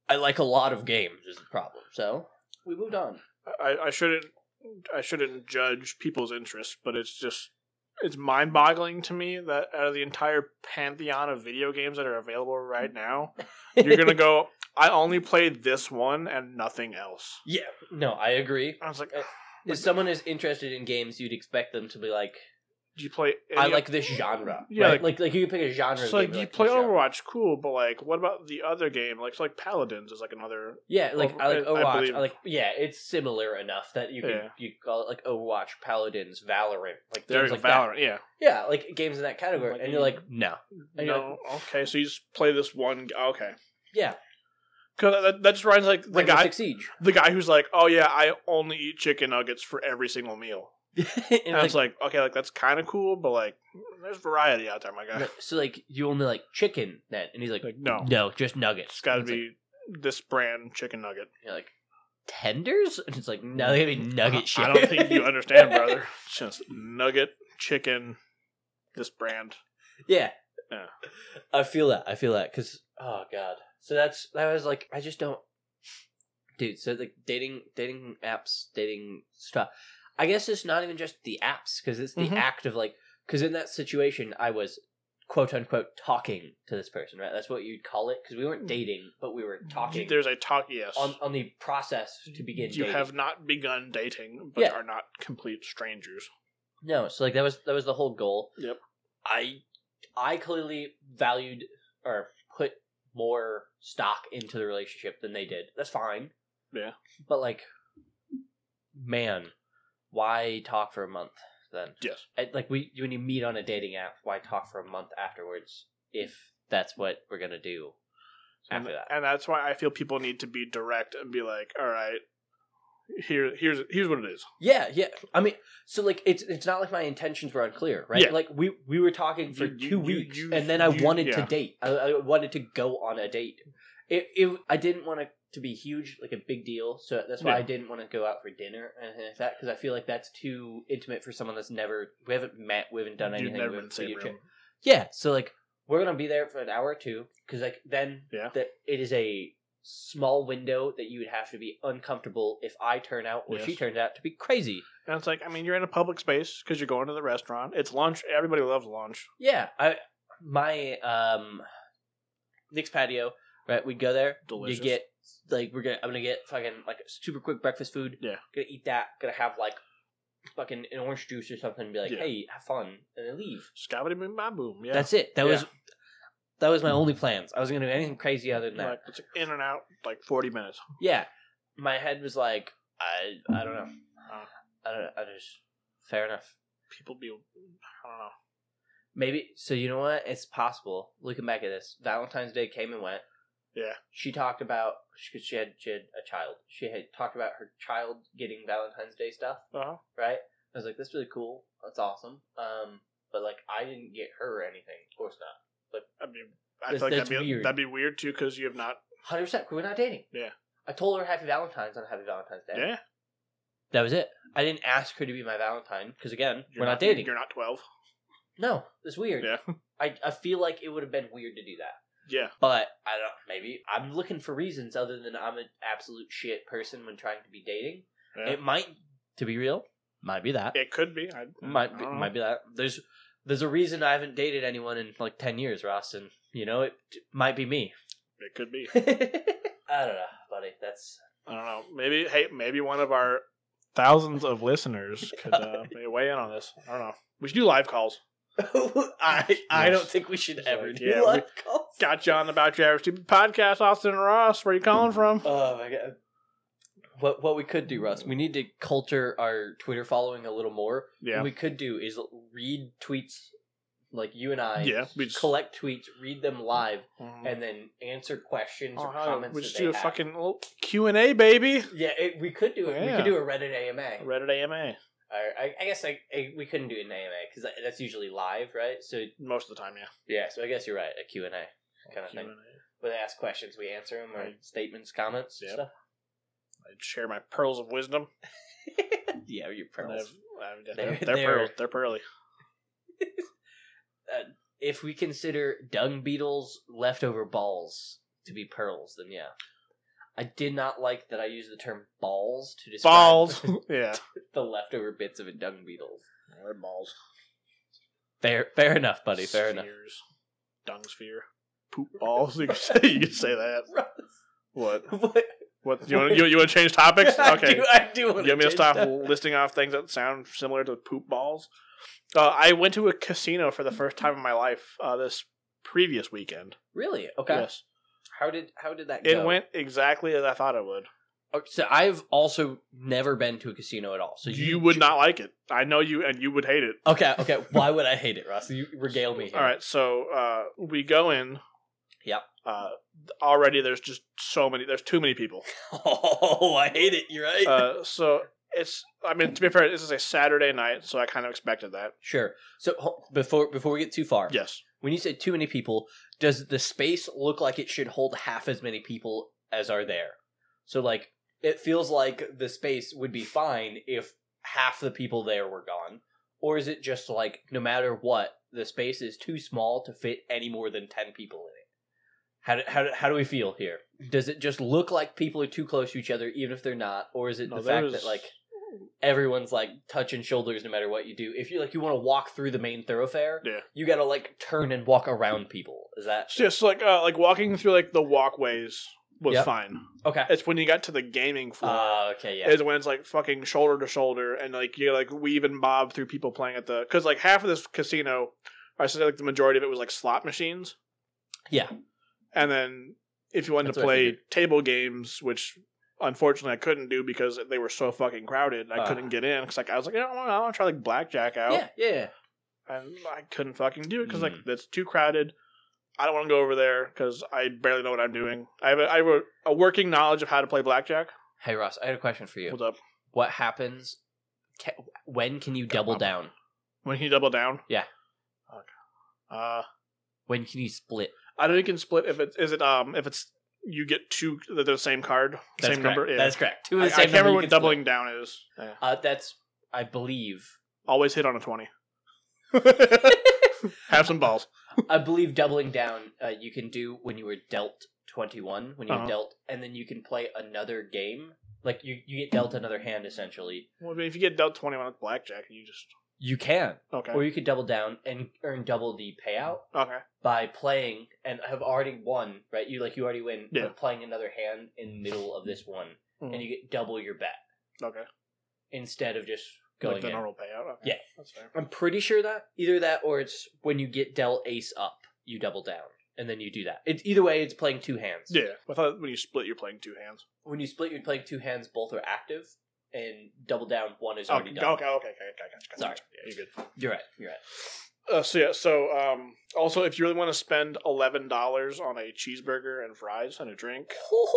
I like a lot of games is the problem. So we moved on. I, I shouldn't I shouldn't judge people's interests, but it's just it's mind-boggling to me that out of the entire pantheon of video games that are available right now, you're gonna go, I only played this one and nothing else. Yeah, no, I agree. I was like, Uh, if someone is interested in games, you'd expect them to be like, do you play? Any I of- like this genre. Yeah, right? like- like, like you could pick a genre. It's of like game, you like, play this genre. Overwatch, cool, but like, what about the other game? Like, it's like Paladins is like another. Yeah, like Over- I like I- I Overwatch. I, believe- like yeah, it's similar enough that you can Yeah. you call it like Overwatch, Paladins, Valorant, like There games you go, like Valorant. that. Yeah. Yeah, like games in that category, Like, and you're like, no, And you're No. Okay, so you just play this one. g- Okay. yeah, Because that, that just reminds like the Rainbow guy, Six Siege. the guy who's like, oh yeah, I only eat chicken nuggets for every single meal. and And it's like, okay, like that's kind of cool, but like, there's variety out there, my guy. like, so like you only like chicken then, and he's like, Like, no, no, just nuggets. it's got to And it's be this brand chicken nugget. like, you're like tenders, and it's like no, they gotta be nugget I, shit. I don't think you understand, brother. It's just nugget chicken, this brand. Yeah. Yeah. I feel that. I feel that because oh god. So that's that was like I just don't, dude. So like dating, dating apps, dating stuff. I guess it's not even just the apps because it's the Mhm. act of like because in that situation I was quote unquote talking to this person, right? That's what you'd call it because we weren't dating, but we were talking There's a talk. Yes. on on the process to begin. you dating. have not begun dating, but Yeah. are not complete strangers. No, so like that was that was the whole goal. Yep. I I clearly valued or put more stock into the relationship than they did. That's fine. Yeah. But like, man, why talk for a month then? Yes. I- Like we when you meet on a dating app, why talk for a month afterwards if that's what we're gonna do after and, that? and that's why I feel people need to be direct and be like, all right, here, here's here's what it is. Yeah, yeah. I mean, so like it's it's not like my intentions were unclear, right? Yeah. Like we we were talking for You- you- two you- weeks, you- and then I you- wanted to yeah. date. I, I wanted to go on a date. It, it I didn't want it to be huge, like a big deal. So that's why Yeah. I didn't want to go out for dinner and anything like that because I feel like that's too intimate for someone that's never we haven't met, we haven't done You've anything. never we been in the haven't same video room. chat. Yeah, so like we're gonna be there for an hour or two because like then Yeah. that it is a small window that you would have to be uncomfortable if I turn out or Yes. she turns out to be crazy. And it's like, I mean, you're in a public space because you're going to the restaurant. It's lunch. Everybody loves lunch. Yeah, I my um Nick's patio, right? We'd go there. Delicious. You get like we're gonna I'm gonna get fucking like super quick breakfast food. Yeah. Gonna eat that. Gonna have like fucking an orange juice or something. And be like, Yeah. hey, have fun, and then leave. Scabity boom, bam boom. Yeah. That's it. That Yeah. was that was my only plans. I wasn't gonna do anything crazy other than that. Like, it's in and out, like forty minutes. Yeah, my head was like, I I don't know. Uh, I don't. I just fair enough. people be, I don't know. Maybe so. You know what? It's possible. Looking back at this, Valentine's Day came and went. Yeah. She talked about because she had she had a child. She had talked about her child getting Valentine's Day stuff. Uh-huh. Right? I was like, that's really cool. That's awesome. Um, but like, I didn't get her anything. Of course not. I mean, I That's- feel like that's that'd be weird. that'd be weird too because you have not. Hundred percent. We're not dating. Yeah. I told her Happy Valentine's on Happy Valentine's Day. Yeah. That was it. I didn't ask her to be my Valentine because again, You're we're not, dating. You're not twelve. No, it's weird. Yeah. I I feel like it would have been weird to do that. Yeah. But I don't. Maybe I'm looking for reasons other than I'm an absolute shit person when trying to be dating. Yeah. It might, to be real, might be that. It could be. I, might I be, don't know. might be that. There's there's a reason I haven't dated anyone in like ten years, Ross, and you know it, it might be me. It could be. I don't know, buddy. That's I don't know. Maybe hey, maybe one of our thousands of listeners could uh, maybe weigh in on this. I don't know. We should do live calls. I I Yes. don't think we should It's ever like, do yeah, live calls. Got you on the About Your Average Stupid podcast, Austin and Ross. Where you calling from? Oh my god. What what we could do, Russ? We need to culture our Twitter following a little more. Yeah. What we could do is read tweets like you and I. Yeah, we just- collect tweets, read them live, Mhm. and then answer questions Oh, or hi. comments. we that just they do a have. fucking little Q and A, baby. Yeah, it, we could do it. We Yeah. could do a Reddit A M A. Reddit A M A Or, I, I guess I, I, we couldn't do an A M A because that's usually live, right? So most of the time. Yeah. yeah, so I guess you're right. A Q and A kind of Q thing. and A. Where they ask questions, we answer them, or Right. statements, comments, Yep. stuff. I'd share my pearls of wisdom. Yeah, your And pearls. I've- I've- They're- they're, they're, they're- pearls. They're pearly. Uh, if we consider dung beetles leftover balls to be pearls, then yeah. I did not like that I used the term balls to describe Balls. Yeah. the leftover bits of a dung beetles. They're balls. Fair, fair enough, buddy. Fair enough. Spheres. Dung sphere. Poop balls. You can say, you can say that. What? What? What? You want you, you want to change topics? I Okay. do, I do want You want me to change stop that. listing off things that sound similar to poop balls? Uh, I went to a casino for the first time in my life uh, this previous weekend. Really? Okay. Yes. How did how did that It go? went exactly as I thought it would. Okay, so I've also never been to a casino at all. So you, you, would not like it. I know you, and you would hate it. Okay, okay. Why would I hate it, Ross? You regale me here. All right, so uh, we go in. Yep. Uh, already, there's just so many. There's too many people. Oh, I hate it. You're right. Uh, so it's. I mean, to be fair, this is a Saturday night, so I kind of expected that. Sure. So ho- before before we get too far, Yes. when you say too many people, does the space look like it should hold half as many people as are there? So like, it feels like the space would be fine if half the people there were gone, or is it just like no matter what, the space is too small to fit any more than ten people in it? How do, how do, how do we feel here? Does it just look like people are too close to each other, even if they're not, or is it No, the fact there's- that like everyone's like touching shoulders no matter what you do? If you like, you want to walk through the main thoroughfare, Yeah. you got to like turn and walk around people. Is that It's just like uh, like walking through like the walkways was Yep. fine. okay? It's when you got to the gaming floor. Uh, okay, yeah. Is when it's like fucking shoulder to shoulder, and like you like weave and bob through people playing at the because like half of this casino, I said like the majority of it was like slot machines, Yeah. and then if you wanted That's to what I play figured. table games, which unfortunately I couldn't do because they were so fucking crowded, I Ah. couldn't get in because like I was like I don't want I want to try like blackjack out, Yeah, yeah. and I couldn't fucking do it because like Mm. that's too crowded. I don't want to go over there because I barely know what I'm doing. I have a, I have a, a working knowledge of how to play blackjack. Hey Ross, I had a question for you. What's up? What happens? Ca- when can you double up. down? When you double down? Yeah. Okay. Uh, When can you split? I don't think you can split if it's is it um if it's you get two they're the same card That's same correct. number. Yeah. That's correct. Two of I, the I same can't number remember you what can doubling split. down is. Yeah. Uh, that's I believe. Always hit on a twenty. Have some balls. I believe doubling down uh, you can do when you were dealt twenty-one, when you were Uh-huh. dealt, and then you can play another game. Like, you, you get dealt another hand, essentially. Well, I mean, if you get dealt twenty-one with blackjack, you just You can. okay. Or you could double down and earn double the payout okay. by playing and have already won, right? You like you already win, Yeah. but playing another hand in the middle of this one, Mhm. and you get double your bet Okay. instead of just going Like the in. normal payout. Okay. Yeah. That's fair. I'm pretty sure that either that or it's when you get dealt ace up, you double down, and then you do that. It's either way. It's playing two hands. Yeah. I thought when you split, you're playing two hands. When you split, you're playing two hands. Both are active, and double down one is Oh, already okay, done. okay, okay, okay, okay, okay. Sorry. Yeah, you're good. You're right. You're right. Uh, so yeah, so um, also if you really want to spend eleven dollars on a cheeseburger and fries and a drink,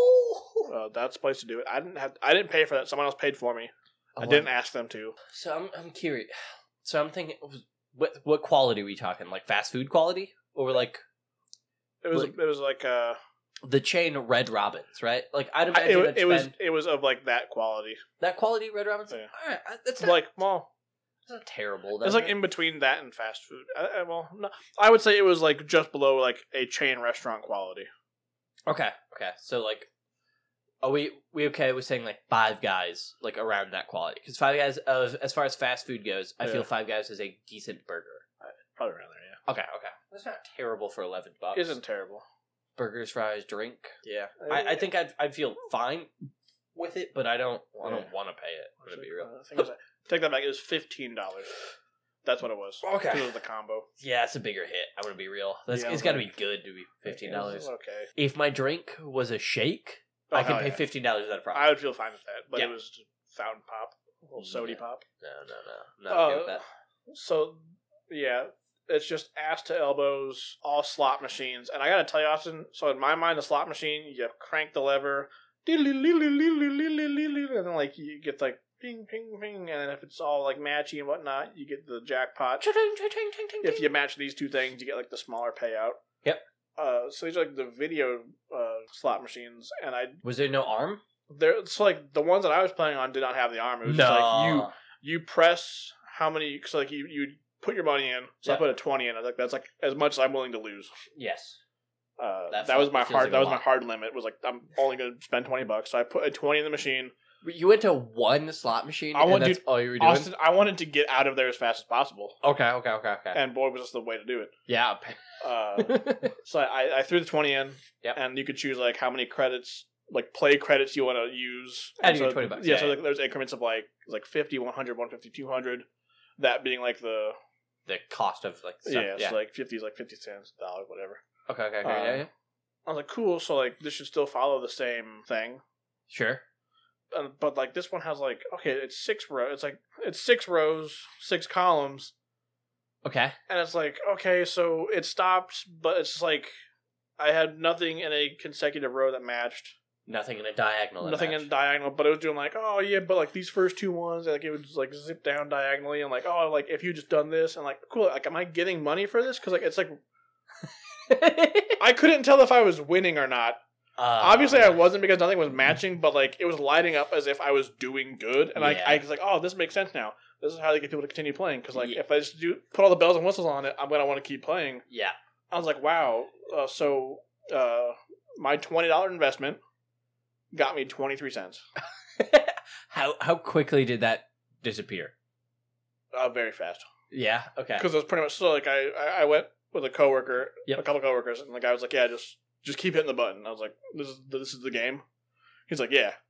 uh, that's the place to do it. I didn't have, I didn't pay for that. Someone else paid for me. I didn't ask them to. So I'm I'm curious. So I'm thinking, what what quality are we talking? Like fast food quality, or like It was Like- it was like uh, the chain Red Robins, right? Like I'd I- imagine it, I'd it was spend it was of like that quality. that quality Red Robins. Yeah. All right, I- that's It's not, like well, that's not terrible. it's doesn't like it? in between that and fast food. I, I, well, no, I would say it was like just below like a chain restaurant quality. Okay, okay. So like, are we we okay with saying like Five Guys like around that quality? Because Five Guys, uh, as far as fast food goes, I Yeah. feel Five Guys is a decent burger. Probably around there. Yeah, Okay, okay. That's not terrible for eleven bucks. isn't terrible. Burgers, fries, drink. Yeah, Uh, I, I think I'd I'd feel fine with it, but I don't I don't Yeah. want to pay it. I'm gonna be real. Uh, I think it was- take that back. It was fifteen dollars. That's what it was. Okay. It was the combo. Yeah, it's a bigger hit. I'm gonna be real. That's, Yeah, it's got to like- be good to be fifteen dollars. It was okay. If my drink was a shake, Oh, I can hell pay yeah. fifteen dollars without a problem. I would feel fine with that, but Yeah. it was just fountain pop, a little sody Yeah. pop. No, no, no. I'm not okay Uh, with that. So, yeah, it's just ass to elbows, all slot machines. And I gotta tell you, Austin, so in my mind, a slot machine, you crank the lever, and then like you get like ping, ping, ping, and then if it's all like matchy and whatnot, you get the jackpot. If you match these two things, you get like the smaller payout. Yep. Uh, so these are like the video uh, slot machines, and I Was there no arm? they're it's like the ones that I was playing on did not have the arm. It was just like you you press how many. So like you you put your money in. So I Yeah. put a twenty in. I was like that's like as much as I'm willing to lose. Yes. Uh, That that was felt- my feels hard. like a that was my lot. hard limit. Was like I'm only going to spend twenty bucks. So I put a twenty in the machine. You went to one slot machine, I and want- that's dude, all you were doing? Austin, I wanted to get out of there as fast as possible, Okay, okay, okay, okay. and boy, was this the way to do it. yeah. Uh, so I, I threw the twenty in, Yep. and you could choose like how many credits, like play credits you want to use. And you so, get twenty bucks, Yeah, yeah, so yeah. like, there's increments of like like fifty, one hundred, one fifty, two hundred. That being like the the cost of like stuff. yeah, Yeah. so like fifty is like fifty cents, dollar, whatever. okay, okay, okay. uh, yeah, yeah. I was like, cool. So like this should still follow the same thing. Sure. Uh, but like this one has like okay, it's six rows. It's like it's six rows, six columns, Okay. and it's like okay, so it stopped, but it's like I had nothing in a consecutive row that matched, Nothing in a diagonal. that nothing match. in diagonal. But it was doing like oh yeah, but like these first two ones, like it would just like zip down diagonally, and like oh like if you just done this, and like cool, like am I getting money for this? Because like it's like I couldn't tell if I was winning or not. Uh, Obviously, I wasn't because nothing was matching, but like it was lighting up as if I was doing good, and Yeah. I, I was like, "Oh, this makes sense now. This is how they get people to continue playing." Because like, Yeah. if I just do put all the bells and whistles on it, I'm gonna want to keep playing. Yeah. I was like, "Wow!" Uh, so uh, my twenty dollar investment got me twenty three cents. how how quickly did that disappear? Uh, very fast Yeah. Okay. because it was pretty much so. Like I, I, I went with a coworker, Yep. a couple coworkers, and the guy was like, "Yeah, just just keep hitting the button." I was like, "This is this is the game." He's like, "Yeah."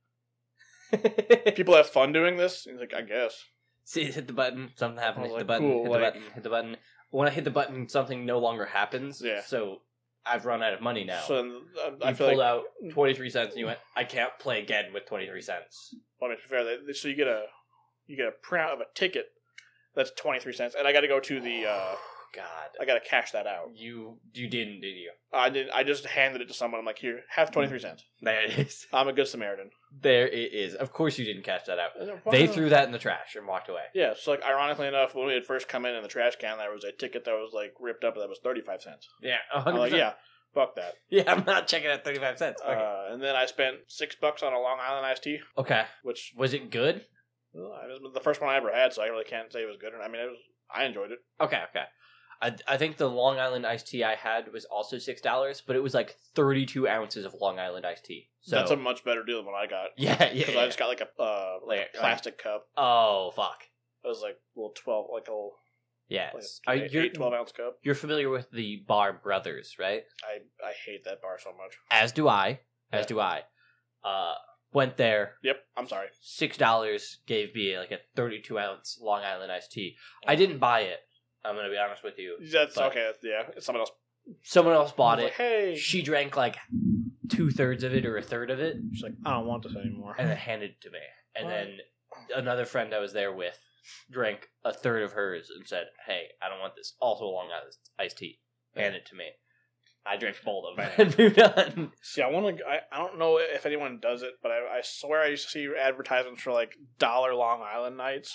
People have fun doing this. He's like, I guess. See, hit the button, something happens. I Hit was the like, button, cool, hit like- the button, hit the button. When I hit the button, something no longer happens. Yeah. So I've run out of money now. So then, uh, I you feel pulled like, out twenty three cents, and you went, "I can't play again with twenty three cents." well, I mean, to be fair, they- so you get a you get a printout of a ticket that's twenty three cents, and I got to go to the uh, God, I got to cash that out. you you didn't, did you? I did. I just handed it to someone. I'm like, here, have twenty three cents. There it is. I'm a good Samaritan. There it is. Of course, you didn't cash that out. I said, "Why They not?" threw that in the trash and walked away. Yeah, so like ironically enough, when we had first come in in the trash can, there was a ticket that was like ripped up that was thirty five cents. Yeah, I'm one hundred like, percent. yeah, fuck that. Yeah, I'm not checking out thirty five cents. Okay. Uh, and then I spent six bucks on a Long Island iced tea, okay. which Was it good? well, it was the first one I ever had, so I really can't say it was good. I mean, it was. I enjoyed it. Okay, okay. I, I think the Long Island iced tea I had was also six dollars, but it was like thirty-two ounces of Long Island iced tea. So That's a much better deal than what I got. yeah, yeah. Because yeah. I just got like a uh, like Like- a plastic cup. Oh fuck. It was like a little twelve, like a little Yes. like Are eight, you eight, twelve ounce cup. You're familiar with the Bar Brothers, right? I I hate that bar so much. As do I. As Yeah. do I. Uh, went there. Yep, I'm sorry. Six dollars gave me like a thirty-two ounce Long Island iced tea. I didn't buy it. I'm gonna be honest with you. That's But- okay. Yeah, someone else Someone else bought was it. like, hey, She drank like two thirds of it or a third of it, she's like, I don't want this anymore. and then handed it to me. And What? then another friend I was there with drank a third of hers and said, "Hey, I don't want this." Also, Long Island iced tea. Hand it to me. I drank both of them Bam. and moved on. See, I want to. I, I don't know if anyone does it, but I, I swear I used to see advertisements for like dollar Long Island nights.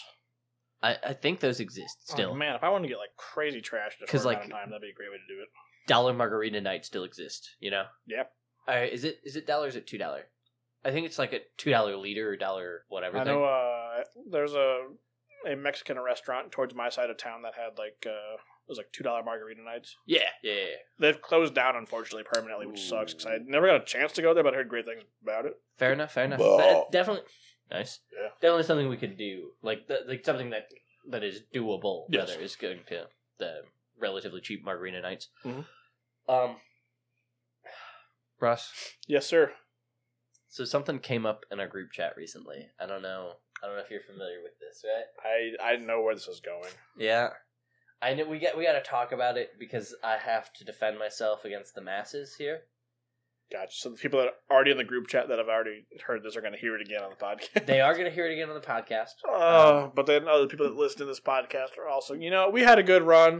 I, I think those exist Oh, still. man, if I want to get like crazy trash just 'Cause, for a like- amount of time, that'd be a great way to do it. Dollar margarita nights still exist. You know. Yeah. Uh, is it is it dollar or is it two dollar? I think it's like a two dollar liter or dollar whatever. I thing. know uh, there's a a Mexican restaurant towards my side of town that had like uh, it was like two dollar margarita nights. Yeah, yeah, yeah. yeah. They've closed down unfortunately permanently, which sucks because I Ooh. never got a chance to go there, but I heard great things about it. Fair enough. Fair enough. Well- But definitely nice. Yeah. Definitely something we could do. Like th- like something that that is doable. Yes. Whether it's going to the relatively cheap margarita nights. Mhm. Um, Russ. Yes, sir. So something came up in our group chat recently. I don't know. I don't know if you're familiar with this, right? I I know where this is going. Yeah. I know we get we got to talk about it because I have to defend myself against the masses here. Gotcha. So the people that are already in the group chat that have already heard this are going to hear it again on the podcast. They are going to hear it again on the podcast. Uh, but then other people that listen to this podcast are also, you know, we had a good run.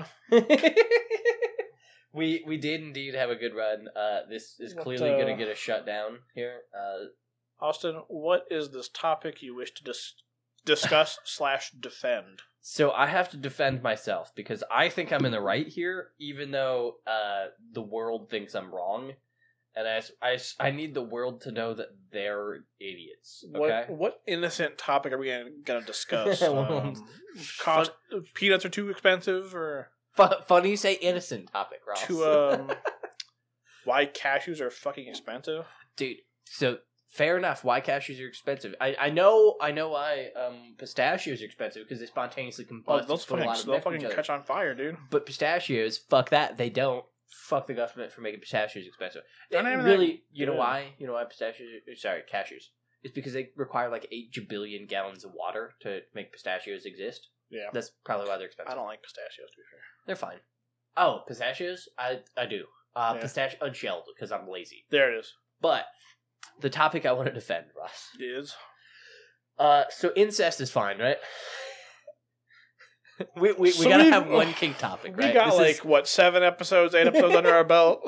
we we did indeed have a good run. Uh, this is What, clearly uh, going to get a shutdown here. Uh, Austin, what is this topic you wish to dis- discuss slash defend? so I have to defend myself because I think I'm in the right here, even though uh, the world thinks I'm wrong. And I, I, I need the world to know that they're idiots. Okay? What what innocent topic are we going to discuss? Well, um, cost peanuts are too expensive, or Fu- funny you say innocent topic, Ross. to um, Why cashews are fucking expensive? Dude, so fair enough. Why cashews are expensive? I, I know I know why um, pistachios are expensive because they spontaneously combust. Oh, and those put a fucking, lot of they'll nectar in fucking each other. catch on fire, dude. But pistachios, fuck that. They don't. Fuck the government for making pistachios expensive. It Not even really, that you know good. why? You know why pistachios? Are, sorry, cashews. It's because they require like eight jabillion gallons of water to make pistachios exist. Yeah. That's probably why they're expensive. I don't like pistachios, to be fair. They're fine. Oh, pistachios? I I do. Uh, Yeah. Pistachio unshelled because I'm lazy. There it is. But the topic I want to defend, Ross. Is. Uh, so incest is fine, right? we we, we So gotta we've- have one kink topic, We right? got This like, is- what, seven episodes, eight episodes under our belt?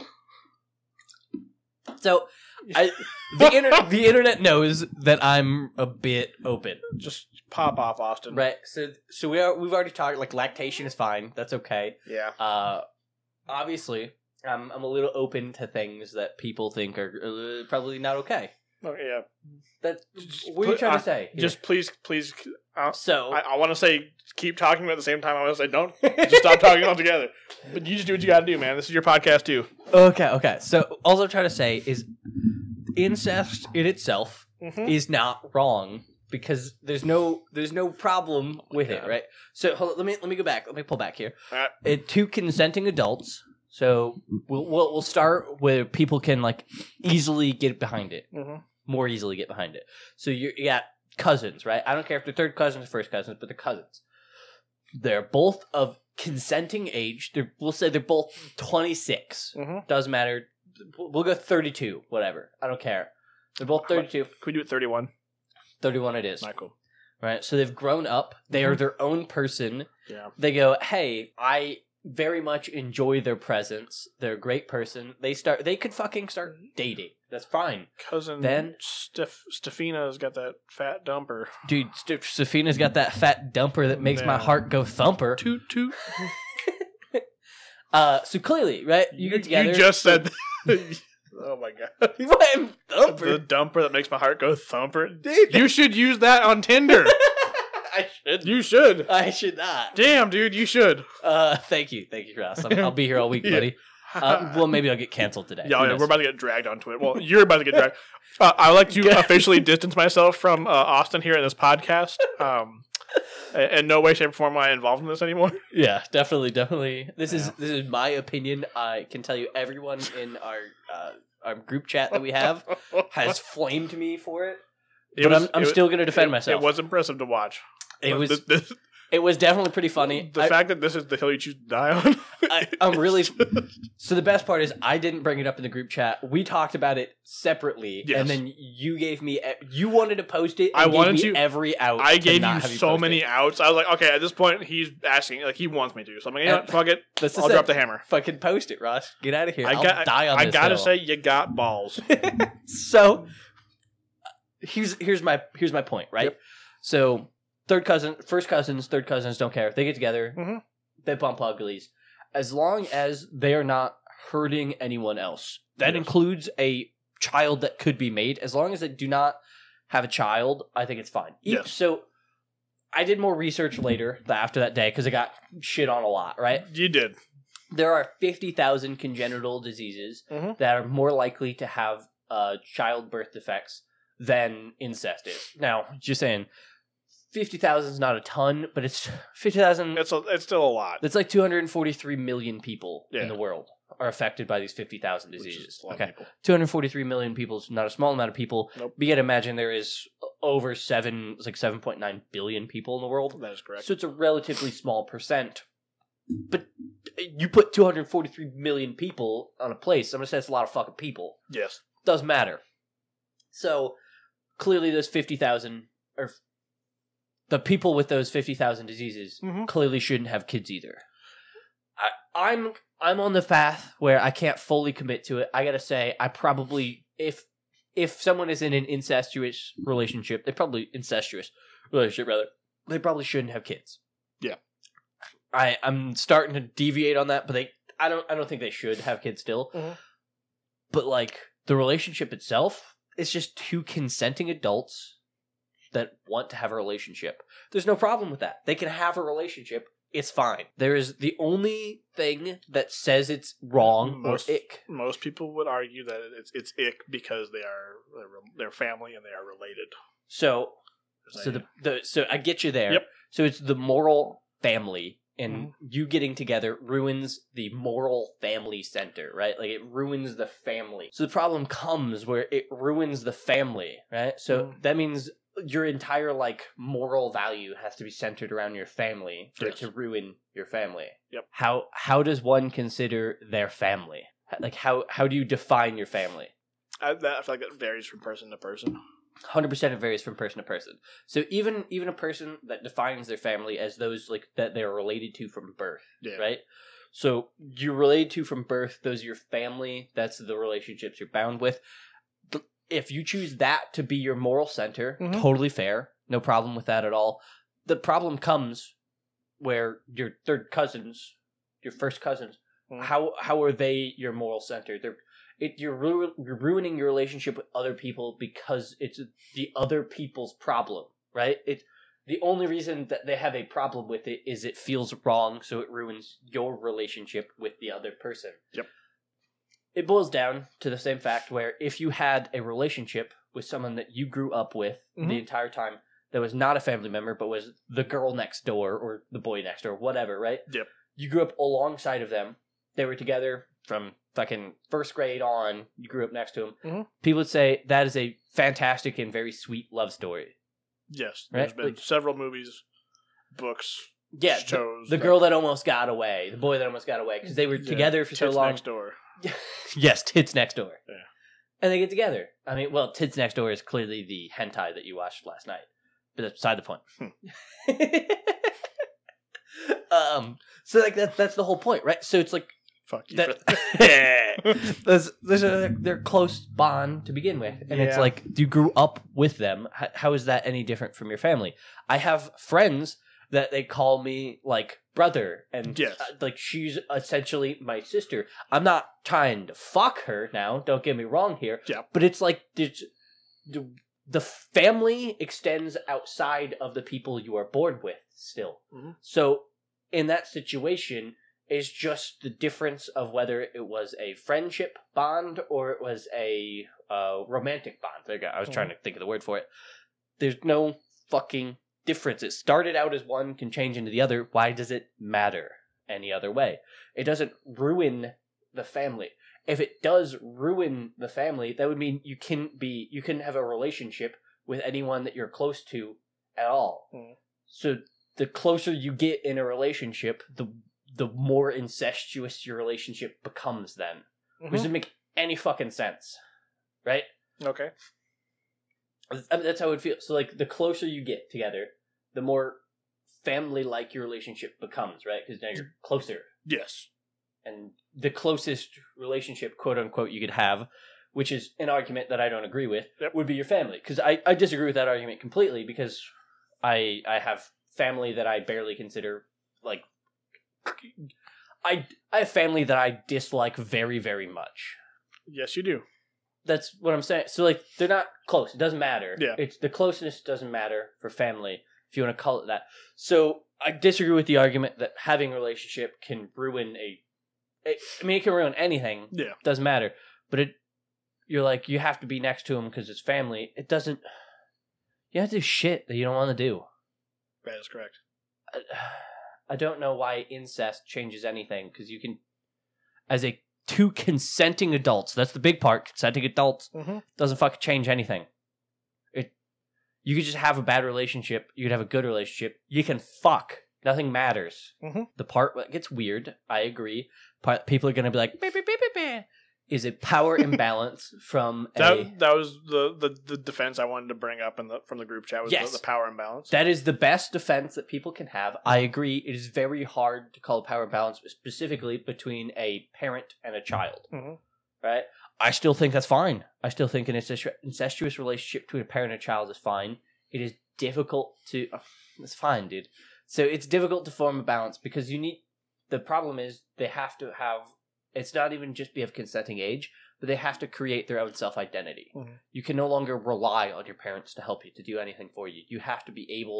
so I the inter- the internet knows that I'm a bit open, Just pop off, Austin. right? So so we are we've already talked like lactation is fine. That's okay. Yeah. Uh, obviously, I'm I'm a little open to things that people think are uh, probably not okay. Oh, yeah. That Just what are you put- trying uh, to say? here? Just please, please. Uh, so I, I want to say keep talking, but at the same time, I want to say don't just stop talking altogether. But you just do what you got to do, man. This is your podcast too. okay, okay. So all I'm trying to say is incest in itself Mm-hmm. is not wrong because there's no there's no problem with it, God. right? So hold on, let me let me go back. Let me pull back here. Alright. It, two consenting adults. So we'll, we'll we'll start where people can like easily get behind it, Mm-hmm. more easily get behind it. So you're, you got cousins, right? I don't care if they're third cousins or first cousins, but they're cousins. They're both of consenting age. They're we'll say they're both twenty-six. Mm-hmm. Doesn't matter. We'll we'll go thirty-two. Whatever. I don't care. They're both thirty-two. Can we do it thirty-one? thirty-one it is. Not cool. Right? So they've grown up. They are their own person. Yeah. They go, hey, I very much enjoy their presence. They're a great person. They start. They could fucking start dating. That's fine. Cousin Then- Steph Stefina's got that fat dumper. Dude, St- Safina's got that fat dumper that makes my Yeah. heart go thumper. Toot toot. Uh, so clearly, right? You get together. You just said. Oh my god. What? Thumper? The dumper that makes my heart go thumper. Dude, you should use that on Tinder. I should. You should. I should not. Damn, dude, you should. Uh, thank you, thank you, Ross. I'm, I'll be here all week, Yeah. buddy. Uh, well, maybe I'll get canceled today. Yeah, Who yeah, knows? we're about to get dragged onto it. Well, you're about to get dragged. Uh, I like to Good. officially distance myself from uh, Austin here in this podcast. Um, in no way, shape, or form am I involved in this anymore. Yeah, definitely, definitely. This is Yeah. this is my opinion. I can tell you, everyone in our uh, our group chat that we have has flamed me for it. It but was- I'm, I'm it was- still going to defend it, myself. It was impressive to watch. It was This- this- it was definitely pretty funny. the I, fact that this is the hill you choose to die on. I, I'm really. So the best part is I didn't bring it up in the group chat. We talked about it separately, Yes. and then you gave me. You wanted to post it. And I gave wanted me to- every out. I to gave not you have so post many it. outs. I was like, okay, at this point, he's asking, like, he wants me to. So I'm like, you know what, And- fuck it. That's the I'll same. drop the hammer. Fucking post it, Ross. Get out of here. I I'll got. die on I this gotta hill. say, you got balls. So here's here's my here's my point, right? Yep. So third cousin, first cousins, third cousins don't care. They get together, Mhm. they bump uglies, as long as they are not hurting anyone else. That Yes. includes a child that could be made. As long as they do not have a child, I think it's fine. E- Yes. So I did more research later after that day because I got shit on a lot. Right? You did. There are fifty thousand congenital diseases Mhm. that are more likely to have uh, childbirth defects than incest is. Now, just saying, fifty thousand is not a ton, but it's fifty thousand. It's a, it's still a lot. That's like two hundred forty-three million people Yeah. in the world are affected by these fifty thousand Which is diseases. a lot of Okay, people. two hundred forty-three million people is not a small amount of people. Nope. But you gotta imagine there is over seven, it's like seven point nine billion people in the world. That is correct. So it's a relatively small percent. But you put two hundred forty-three million people on a place, I'm going to say that's a lot of fucking people. Yes. Doesn't matter. So clearly those fifty thousand, or the people with those fifty thousand diseases Mhm. clearly shouldn't have kids either. I, I'm I'm on the path where I can't fully commit to it. I got to say, I probably, if if someone is in an incestuous relationship, they probably, incestuous relationship rather, they probably shouldn't have kids. Yeah. I, I'm starting to deviate on that, but they I don't I don't think they should have kids still. Mhm. But like the relationship itself is just two consenting adults that want to have a relationship. There's no problem with that. They can have a relationship it's fine. There is the only thing that says it's wrong Most- or ick. Most people would argue that it's it's ick because they are they're, they're family and they are related. So, There's so a- the, the so I get you there. Yep. So it's the moral family, and Mhm. you getting together ruins the moral family center, right? Like it ruins the family. So the problem comes where it ruins the family, right? So Mhm. that means your entire like moral value has to be centered around your family for Yes. it to ruin your family. Yep. How how does one consider their family? Like how how do you define your family? I, that, I feel like that varies from person to person. one hundred percent it varies from person to person. So even even a person that defines their family as those like that they're related to from birth, Yeah. right? So you're related to from birth, those are your family, that's the relationships you're bound with. Th- If you choose that to be your moral center, Mhm. totally fair. No problem with that at all. The problem comes where your third cousins, your first cousins, Mhm. how how are they your moral center? They're it, you're, ru- you're ruining your relationship with other people because it's the other people's problem, right? It the only reason that they have a problem with it is it feels wrong, so it ruins your relationship with the other person. Yep. It boils down to the same fact where if you had a relationship with someone that you grew up with Mhm. the entire time that was not a family member but was the girl next door or the boy next door, whatever, right? Yep. You grew up alongside of them. They were together from fucking first grade on. You grew up next to them. Mhm. People would say that is a fantastic and very sweet love story. Yes, Right? there's been Like- several movies, books, Yeah, the, shows. the that- girl that almost got away, the boy that almost got away, because they were Yeah, together for so Tits long. Next door. Yes, Tits Next Door. Yeah. And they get together. I mean, well, Tits Next Door is clearly the hentai that you watched last night. But that's beside the point. um, so like that's that's the whole point, right? So it's like Fuck you. that for- there's there's a their close bond to begin with, and it's Yeah. like you grew up with them. How, how is that any different from your family? I have friends that they call me like brother, and Yes. uh, like she's essentially my sister. I'm not trying to fuck her now. Don't get me wrong here. Yeah. But it's like there's, the the family extends outside of the people you are born with still. Mhm. So in that situation is just the difference of whether it was a friendship bond or it was a uh, romantic bond. There you go. I was Mhm. trying to think of the word for it. There's no fucking difference. It started out as one, can change into the other. Why does it matter any other way? It doesn't ruin the family. If it does ruin the family, that would mean you can be you can have a relationship with anyone that you're close to at all. Mhm. So the closer you get in a relationship, the the more incestuous your relationship becomes then. Which Mhm. doesn't make any fucking sense. Right? Okay. I mean, that's how it feels. So like the closer you get together, the more family like your relationship becomes, right? Because now you're closer. Yes. And the closest relationship, quote unquote, you could have, which is an argument that I don't agree with, Yep. would be your family. Because I, I disagree with that argument completely because I I have family that I barely consider, like, I, I have family that I dislike very, very much. Yes, you do. That's what I'm saying. So, like, they're not close. It doesn't matter. Yeah. It's the closeness doesn't matter for family, if you want to call it that. So, I disagree with the argument that having a relationship can ruin a. It, I mean, it can ruin anything. Yeah. Doesn't matter. But it, you're like, you have to be next to them because it's family. It doesn't. You have to do shit that you don't want to do. That is correct. I, I don't know why incest changes anything because you can, as a two consenting adults, that's the big part. Consenting adults Mm-hmm. doesn't fucking change anything. It, you could just have a bad relationship. You could have a good relationship. You can fuck. Nothing matters. Mhm. The part that gets weird, I agree. Part people are gonna be like, beep, beep, beep, beep, beep, is a power imbalance from a. That that was the, the, the defense I wanted to bring up in the from the group chat was Yes. the, the power imbalance. That is the best defense that people can have. I agree. It is very hard to call a power imbalance, specifically between a parent and a child. Mhm. Right? I still think that's fine. I still think an incestu- incestuous relationship between a parent and a child is fine. It is difficult to. Oh, it's fine, dude. So it's difficult to form a balance because you need. The problem is they have to have. It's not even just be of consenting age, but they have to create their own self identity. Mhm. You can no longer rely on your parents to help you to do anything for you. You have to be able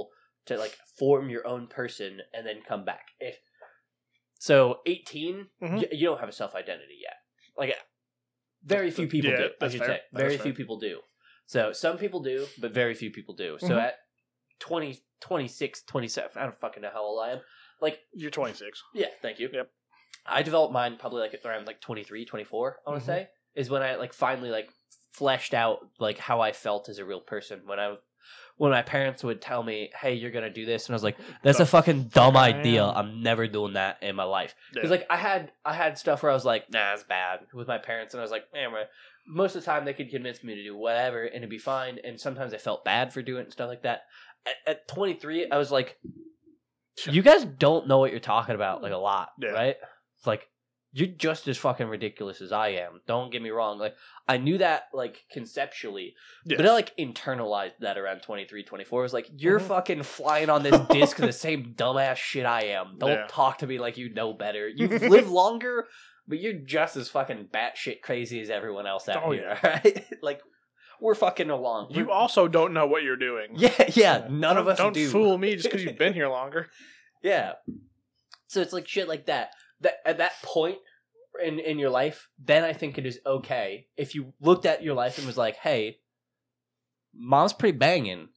to like form your own person and then come back. If so, eighteen, Mhm. you, you don't have a self identity yet. Like, very few people Yeah, do. I that's should fair. say That very is few fair. people do. So some people do, but very few people do. So Mhm. at twenty, twenty-six, twenty-seven, I don't fucking know how old I am. Like, You're twenty-six. yeah, thank you. Yep. I developed mine probably like around like twenty-three, twenty-four, I want Mhm. to say, is when I like finally like fleshed out like how I felt as a real person. When I, when my parents would tell me, "Hey, you're gonna do this," and I was like, "That's The a fucking dumb I idea. am." I'm never doing that in my life." Because Yeah. like I had I had stuff where I was like, "Nah, it's bad" with my parents, and I was like, "Man, my-" most of the time they could convince me to do whatever and it'd be fine. And sometimes I felt bad for doing it and stuff like that. At, at twenty-three, I was like, "You guys don't know what you're talking about like a lot, Yeah. right?" It's like, you're just as fucking ridiculous as I am. Don't get me wrong. Like, I knew that, like, conceptually, Yes. but I, like, internalized that around twenty-three, twenty-four. I was like, you're Mhm. fucking flying on this disc of the same dumbass shit I am. Don't Yeah. talk to me like you know better. You live longer, but you're just as fucking batshit crazy as everyone else out Oh, here, right? Like, we're fucking along. You We're- also don't know what you're doing. yeah, yeah, none of Don't- us Don't do. fool me just because you've been here longer. Yeah. So it's like shit like that. That at that point in in your life, then I think it is okay if you looked at your life and was like, "Hey, mom's pretty banging,"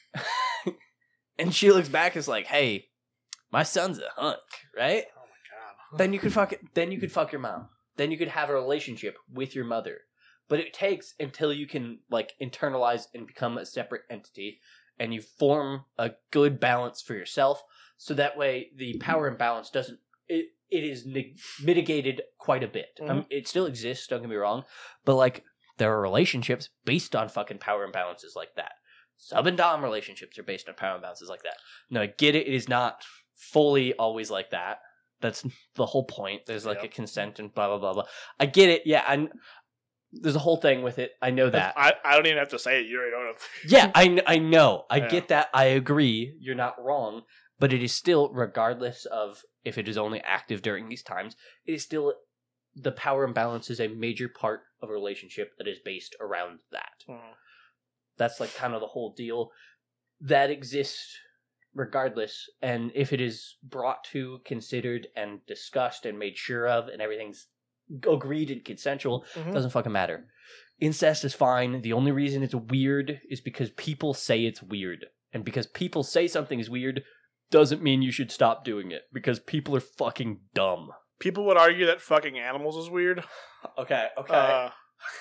and she looks back and is like, "Hey, my son's a hunk," right? Oh my god. Then you could fuck it. Then you could fuck your mom. Then you could have a relationship with your mother. But it takes until you can like internalize and become a separate entity, and you form a good balance for yourself. So that way, the power imbalance doesn't. It it is neg- mitigated quite a bit. Mhm. Um, it still exists. Don't get me wrong, but like there are relationships based on fucking power imbalances like that. Sub and dom relationships are based on power imbalances like that. No, I get it. It is not fully always like that. That's the whole point. There's like Yeah. a consent and blah blah blah blah. I get it. Yeah, I. There's a whole thing with it. I know that. I, I don't even have to say it. You already know it. Yeah, I, kn- I know. I Yeah. get that. I agree. You're not wrong. But it is still, regardless of if it is only active during these times, it is still the power imbalance is a major part of a relationship that is based around that. Mhm. That's like kind of the whole deal that exists regardless. And if it is brought to, considered, and discussed and made sure of, and everything's agreed and consensual, Mhm. doesn't fucking matter. Incest is fine. The only reason it's weird is because people say it's weird. And because people say something is weird doesn't mean you should stop doing it. Because people are fucking dumb. People would argue that fucking animals is weird. Okay, okay. Uh,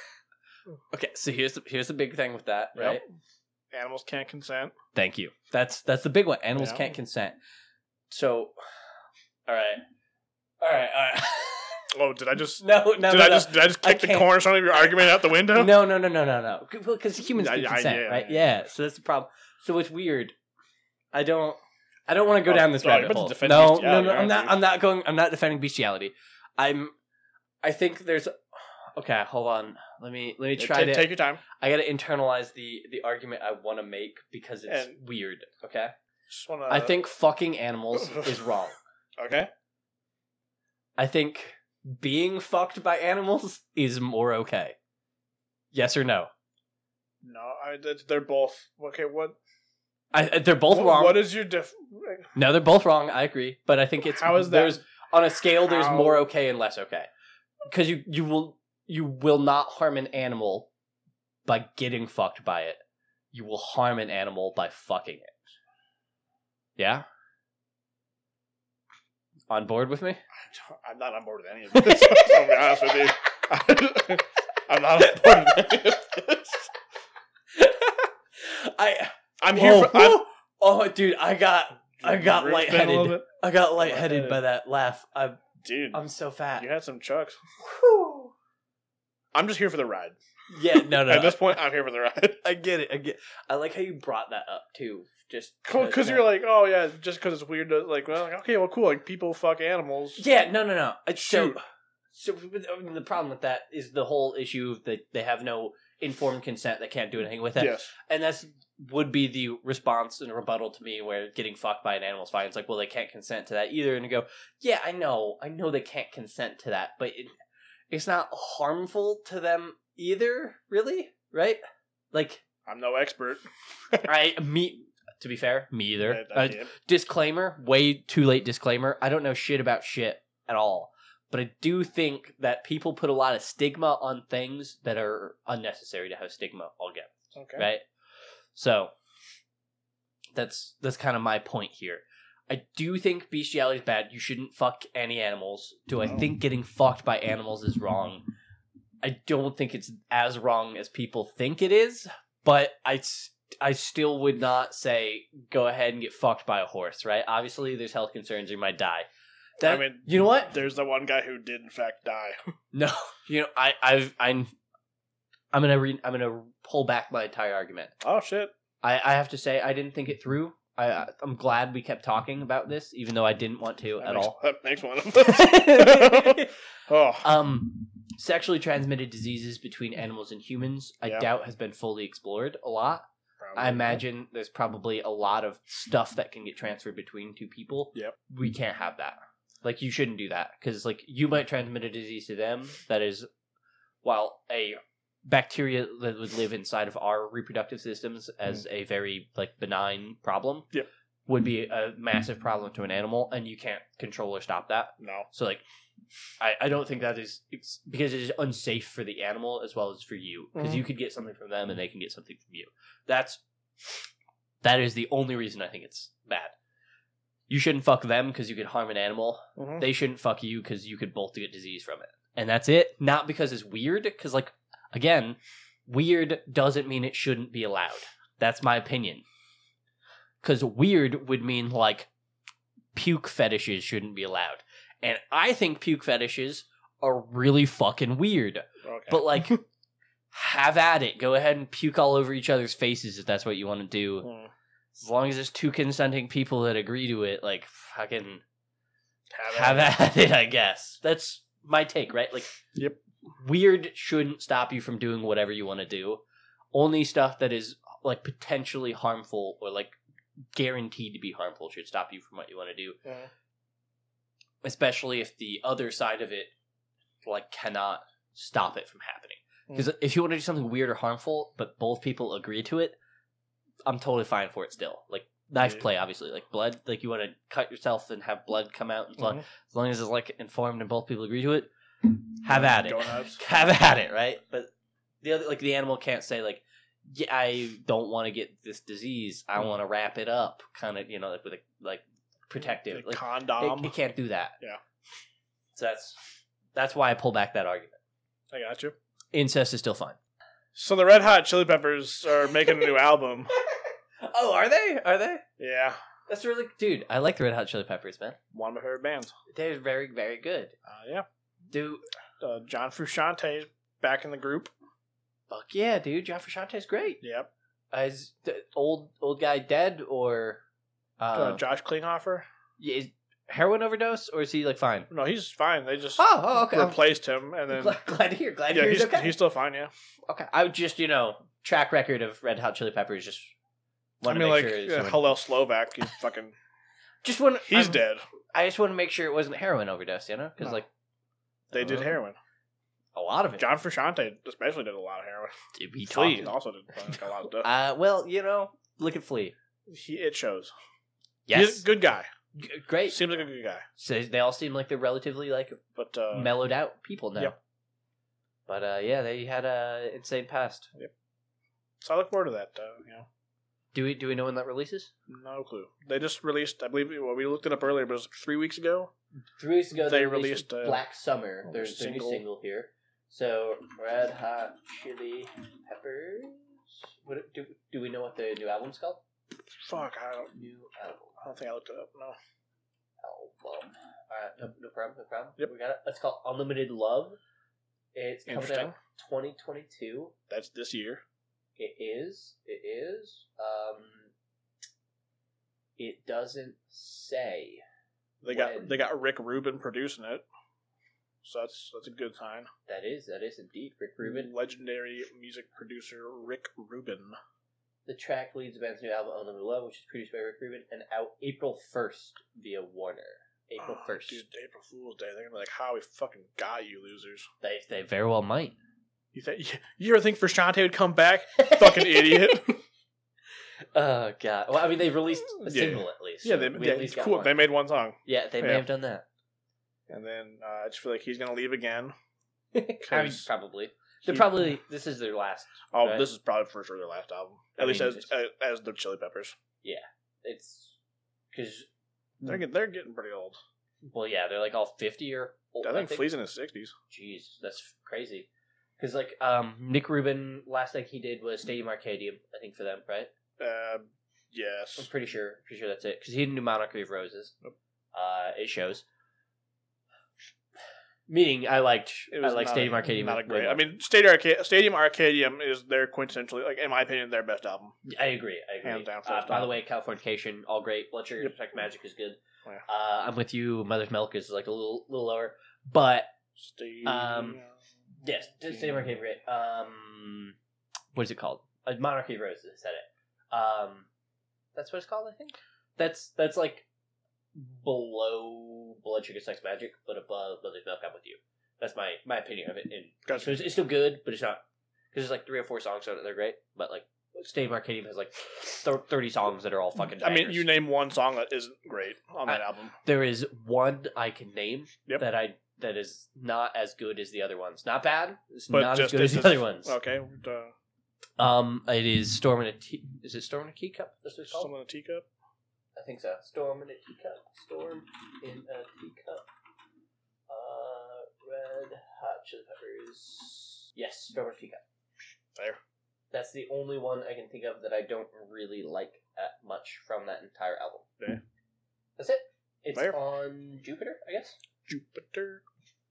okay, so here's the, here's the big thing with that, Yep. right? animals can't consent. Thank you. That's that's the big one. Animals Yeah. can't consent. So, all right. All right, all right. Oh, did I just? no, no, did no, I no. just? Did I just I kick the can't- cornerstone of your argument out the window? No, no, no, no, no, no. Because humans can I- I- consent, yeah, right? yeah. Yeah. So that's the problem. So it's weird. I don't. I don't want to go Oh, down this oh, you're rabbit about to hole. defend No, no, bestiality, no. I'm aren't not. you? I'm not going. I'm not defending bestiality. I'm. I think there's. Okay, hold on. Let me. Let me Yeah, try take, to. take your time. I got to internalize the the argument I want to make because it's And- weird. Okay. Just wanna. I think fucking animals is wrong. Okay. I think being fucked by animals is more okay. Yes or no? No, I, that's- they're both okay. What? I, they're both what, wrong. What is your def? No, they're both wrong. I agree, but I think it's How is that? there's on a scale. There's How- more okay and less okay because you you will you will not harm an animal by getting fucked by it. You will harm an animal by fucking it. Yeah. On board with me? I'm not on board with any of this. I'll be honest with you. I'm not on board with any of this. I I'm here oh, for. I'm, oh, dude, I got I got Roof been a little lightheaded. bit. I got lightheaded Lightheaded. by that laugh. I'm Dude, I'm so fat. you had some chucks. Whew. I'm just here for the ride. Yeah, no, no. At this point, I'm here for the ride. I get it. I get. I like how you brought that up too. Just Because you're like, oh yeah, just because it's weird. To, like, well, like, okay, well, cool. Like, people fuck animals. yeah, no, no, no. Uh, So, Shoot. so I mean, the problem with that is the whole issue that they have no informed consent. They can't do anything with it, Yes. and that's would be the response and rebuttal to me where getting fucked by an animal is fine. It's like, well, they can't consent to that either, and you go, yeah, I know, I know they can't consent to that, but it, it's not harmful to them either, really, right? Like, I'm no expert. I me to be fair, me either. I, I Uh, disclaimer, way too late disclaimer. I don't know shit about shit at all. But I do think that people put a lot of stigma on things that are unnecessary to have stigma against. Okay. Right? So, that's that's kind of my point here. I do think bestiality is bad. You shouldn't fuck any animals. Do I No. think getting fucked by animals is wrong? I don't think it's as wrong as people think it is, but I, I still would not say go ahead and get fucked by a horse, right? Obviously, there's health concerns. You might die. That, I mean, you know what? There's the one guy who did in fact die. No, you know, I, I've, I'm, I'm gonna, re- I'm gonna pull back my entire argument. Oh shit! I, I have to say, I didn't think it through. I, I'm glad we kept talking about this, even though I didn't want to That at makes, all. That makes one of us. Oh, um, sexually transmitted diseases between animals and humans, I Yeah. doubt has been fully explored a lot. probably. I imagine there's probably a lot of stuff that can get transferred between two people. Yep. We can't have that. Like, you shouldn't do that. Because, like, you might transmit a disease to them that is, while a bacteria that would live inside of our reproductive systems as a very, like, benign problem Yep. would be a massive problem to an animal, and you can't control or stop that. No. So, like, I, I don't think that is, it's because it is unsafe for the animal as well as for you. Because Mhm. you could get something from them and they can get something from you. That's, that is the only reason I think it's bad. You shouldn't fuck them because you could harm an animal. Mhm. They shouldn't fuck you because you could both get disease from it. And that's it. Not because it's weird, because, like, again, weird doesn't mean it shouldn't be allowed. That's my opinion. Because weird would mean, like, puke fetishes shouldn't be allowed. And I think puke fetishes are really fucking weird. Okay. But, like, have at it. Go ahead and puke all over each other's faces if that's what you want to do. Hmm. As long as there's two consenting people that agree to it, like, fucking have, have at at it, I guess. That's my take, right? Like, Yep. weird shouldn't stop you from doing whatever you want to do. Only stuff that is, like, potentially harmful or, like, guaranteed to be harmful should stop you from what you want to do. Mhm. Especially if the other side of it, like, cannot stop it from happening. Because if you want to do something weird or harmful, but both people agree to it, I'm totally fine for it still. Like, knife Yeah. play, obviously. Like, blood, like, you want to cut yourself and have blood come out. And so Mhm. as long as it's, like, informed and both people agree to it, have at it. Go nuts. Have at it, right? But the other, like, the animal can't say, like, yeah, I don't want to get this disease. I want to wrap it up, kind of, you know, like, with a, like, protective. The Like, condom. it, it can't do that. Yeah. So that's that's why I pull back that argument. I got you. Incest is still fine. So the Red Hot Chili Peppers are making a new album. Oh, are they? Are they? Yeah. That's really, dude. I like the Red Hot Chili Peppers, man. One of my favorite bands. They're very, very good. Uh, yeah. Dude, Uh, John Frusciante is back in the group. fuck yeah, dude. John Frusciante's great. Yep. Uh, is the old old guy dead or uh, Uh, Josh Klinghoffer. yeah, is heroin overdose or is he like fine? No, he's fine. They just Oh, oh okay. I'm replaced him, and then glad, glad to hear. Glad to yeah, hear he's he's okay. he's still fine. Yeah. Okay, I would just, you know, track record of Red Hot Chili Peppers. Just I want to mean, make like sure. yeah, someone- Hillel Slovak. He's fucking. just want. He's I'm- dead. I just want to make sure it wasn't heroin overdose. You know, because No. like They did uh, heroin. a lot of it. John Frusciante especially did a lot of heroin. Did we Flea talk- also did like, a lot of stuff. Uh, well, you know, look at Flea. He, it shows. Yes, He's a good guy. G- great. Seems like a good guy. So they all seem like they're relatively like But uh, mellowed out people now. Yep. But uh, yeah, they had a insane past. so I look forward to that. Uh, you know, Do we do we know when that releases? no clue. They just released. I believe. Well, we looked it up earlier, but it was three weeks ago. Three weeks ago, They they, released, released, uh, Black Summer, oh, their, their new single. single here. So Red Hot Chili Peppers. What do do we know what the new album's called? Fuck, I don't. New album. I don't think I looked it up. No. Album. Alright, no, no problem, no problem. Yep. We got it. It's called Unlimited Love. It's coming Interesting. out twenty twenty-two. That's this year. It is. It is. Um, it doesn't say. They got When? they got Rick Rubin producing it, so that's that's a good sign. That is. That is indeed Rick Rubin. Legendary music producer Rick Rubin. The track leads the band's new album, Unlimited Love, which is produced by Rick Rubin, and out April first via Warner. April Oh, first. dude, April Fool's Day. They're gonna be like, "How we fucking got you, losers." They they very well might. You think you ever think Frusciante would come back? Fucking idiot. Oh god. Well, I mean, they released a Yeah. single at least. Yeah, so they, we yeah at least got cool. one. They made one song, Yeah, they may Yeah. have done that. and then uh, I just feel like he's gonna leave again. I mean, 'Cause probably. They're he- probably. This is their last. Oh, right? this is probably for sure their last album, at I least mean, as as, as the Chili Peppers. It's because. They're get, they're getting pretty old. Well, yeah, they're like all fifty or. Old, I think Flea's in his sixties. Jeez, that's crazy. Because like um, Nick Rubin, last thing he did was Stadium Arcadium. I think for them, right? Uh, I'm yes. pretty sure. Pretty sure that's it. Because he didn't do Monarchy of Roses. Nope. Uh, it shows. Meaning, I liked. It I was like not Stadium a, Arcadium. Not a way great. more. I mean, Stadium Arcadium, Stadium Arcadium is their quintessentially, like in my opinion, their best album. I agree. I agree. Hands down, Uh, first by the time. way, Californication, all great. Blood Sugar Yep. Sex Magic is good. Oh, yeah. Uh, I'm with you. Mother's Milk is like a little little lower, but Stadium. Um, yes, Stadium Arcadium, great. Um, what is it called? Uh, Monarchy of Roses. I said it. Um, that's what it's called. I think that's that's like below Blood Sugar Sex Magic, but above Mother's Milk. I'm with you. That's my, my opinion of it. And Gotcha. so it's, it's still good, but it's not because there's like three or four songs on it. They're great, but like Stadium Arcadium has like th- thirty songs that are all fucking. I mean, bangers. you name one song that isn't great on that I- album. There is one I can name Yep. that I that is not as good as the other ones. Not bad. It's But not as just good as this the is- other ones. Okay. Uh, Um, it is Storm in a Tea. Is it Storm in a Teacup? That's what it's called. some in a teacup. I think so. Storm in a Teacup. Storm in a Teacup. Uh, Red Hot Chili Peppers. Yes, Storm in a Teacup. There. That's the only one I can think of that I don't really like that much from that entire album. Okay. That's it. It's Fair. on Jupiter, I guess. Jupiter.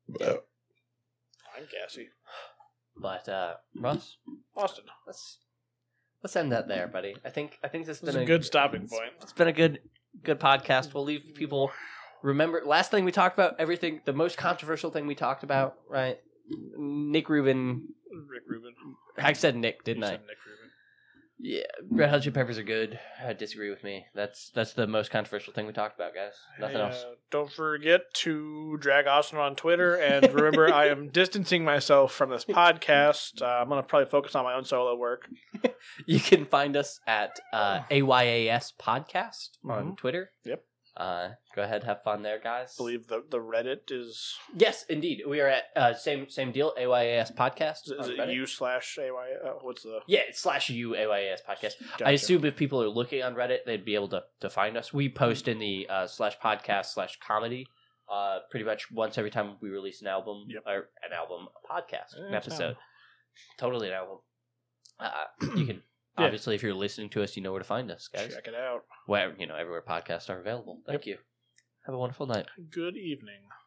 I'm gassy. But uh, Ross, Austin. let's let's end that there, buddy. I think I think this has This is been a good stopping it's- point. It's been a good good podcast. We'll leave people remember last thing we talked about. Everything the most controversial thing we talked about, right? Nick Rubin. Rick Rubin. I said Nick, didn't You I? said Nick Rubin. Yeah, Red Hot Chili Peppers are good. I disagree with me. That's that's the most controversial thing we talked about, guys. Nothing Hey, else. uh, don't forget to drag Austin on Twitter. And remember, I am distancing myself from this podcast. Uh, I'm going to probably focus on my own solo work. You can find us at uh, A Y A S Podcast on Mhm. Twitter. Yep. Uh, go ahead, have fun there, guys. I believe the, the Reddit is. Yes, indeed. We are at uh, same same deal. A Y A S Podcast. Is, on it Reddit. U slash A Y? Uh, what's the. Yeah, it's slash U A Y A S Podcast. Gotcha. I assume if people are looking on Reddit, they'd be able to, to find us. We post in the uh, slash podcast slash comedy uh, pretty much once every time we release an album Yep. or an album, a podcast, an Eh, episode. um, Totally an album. Uh, you can Yeah. obviously, if you're listening to us, you know where to find us, guys. Check it out. Where you know everywhere podcasts are available. Thank you. Have a wonderful night. Good evening.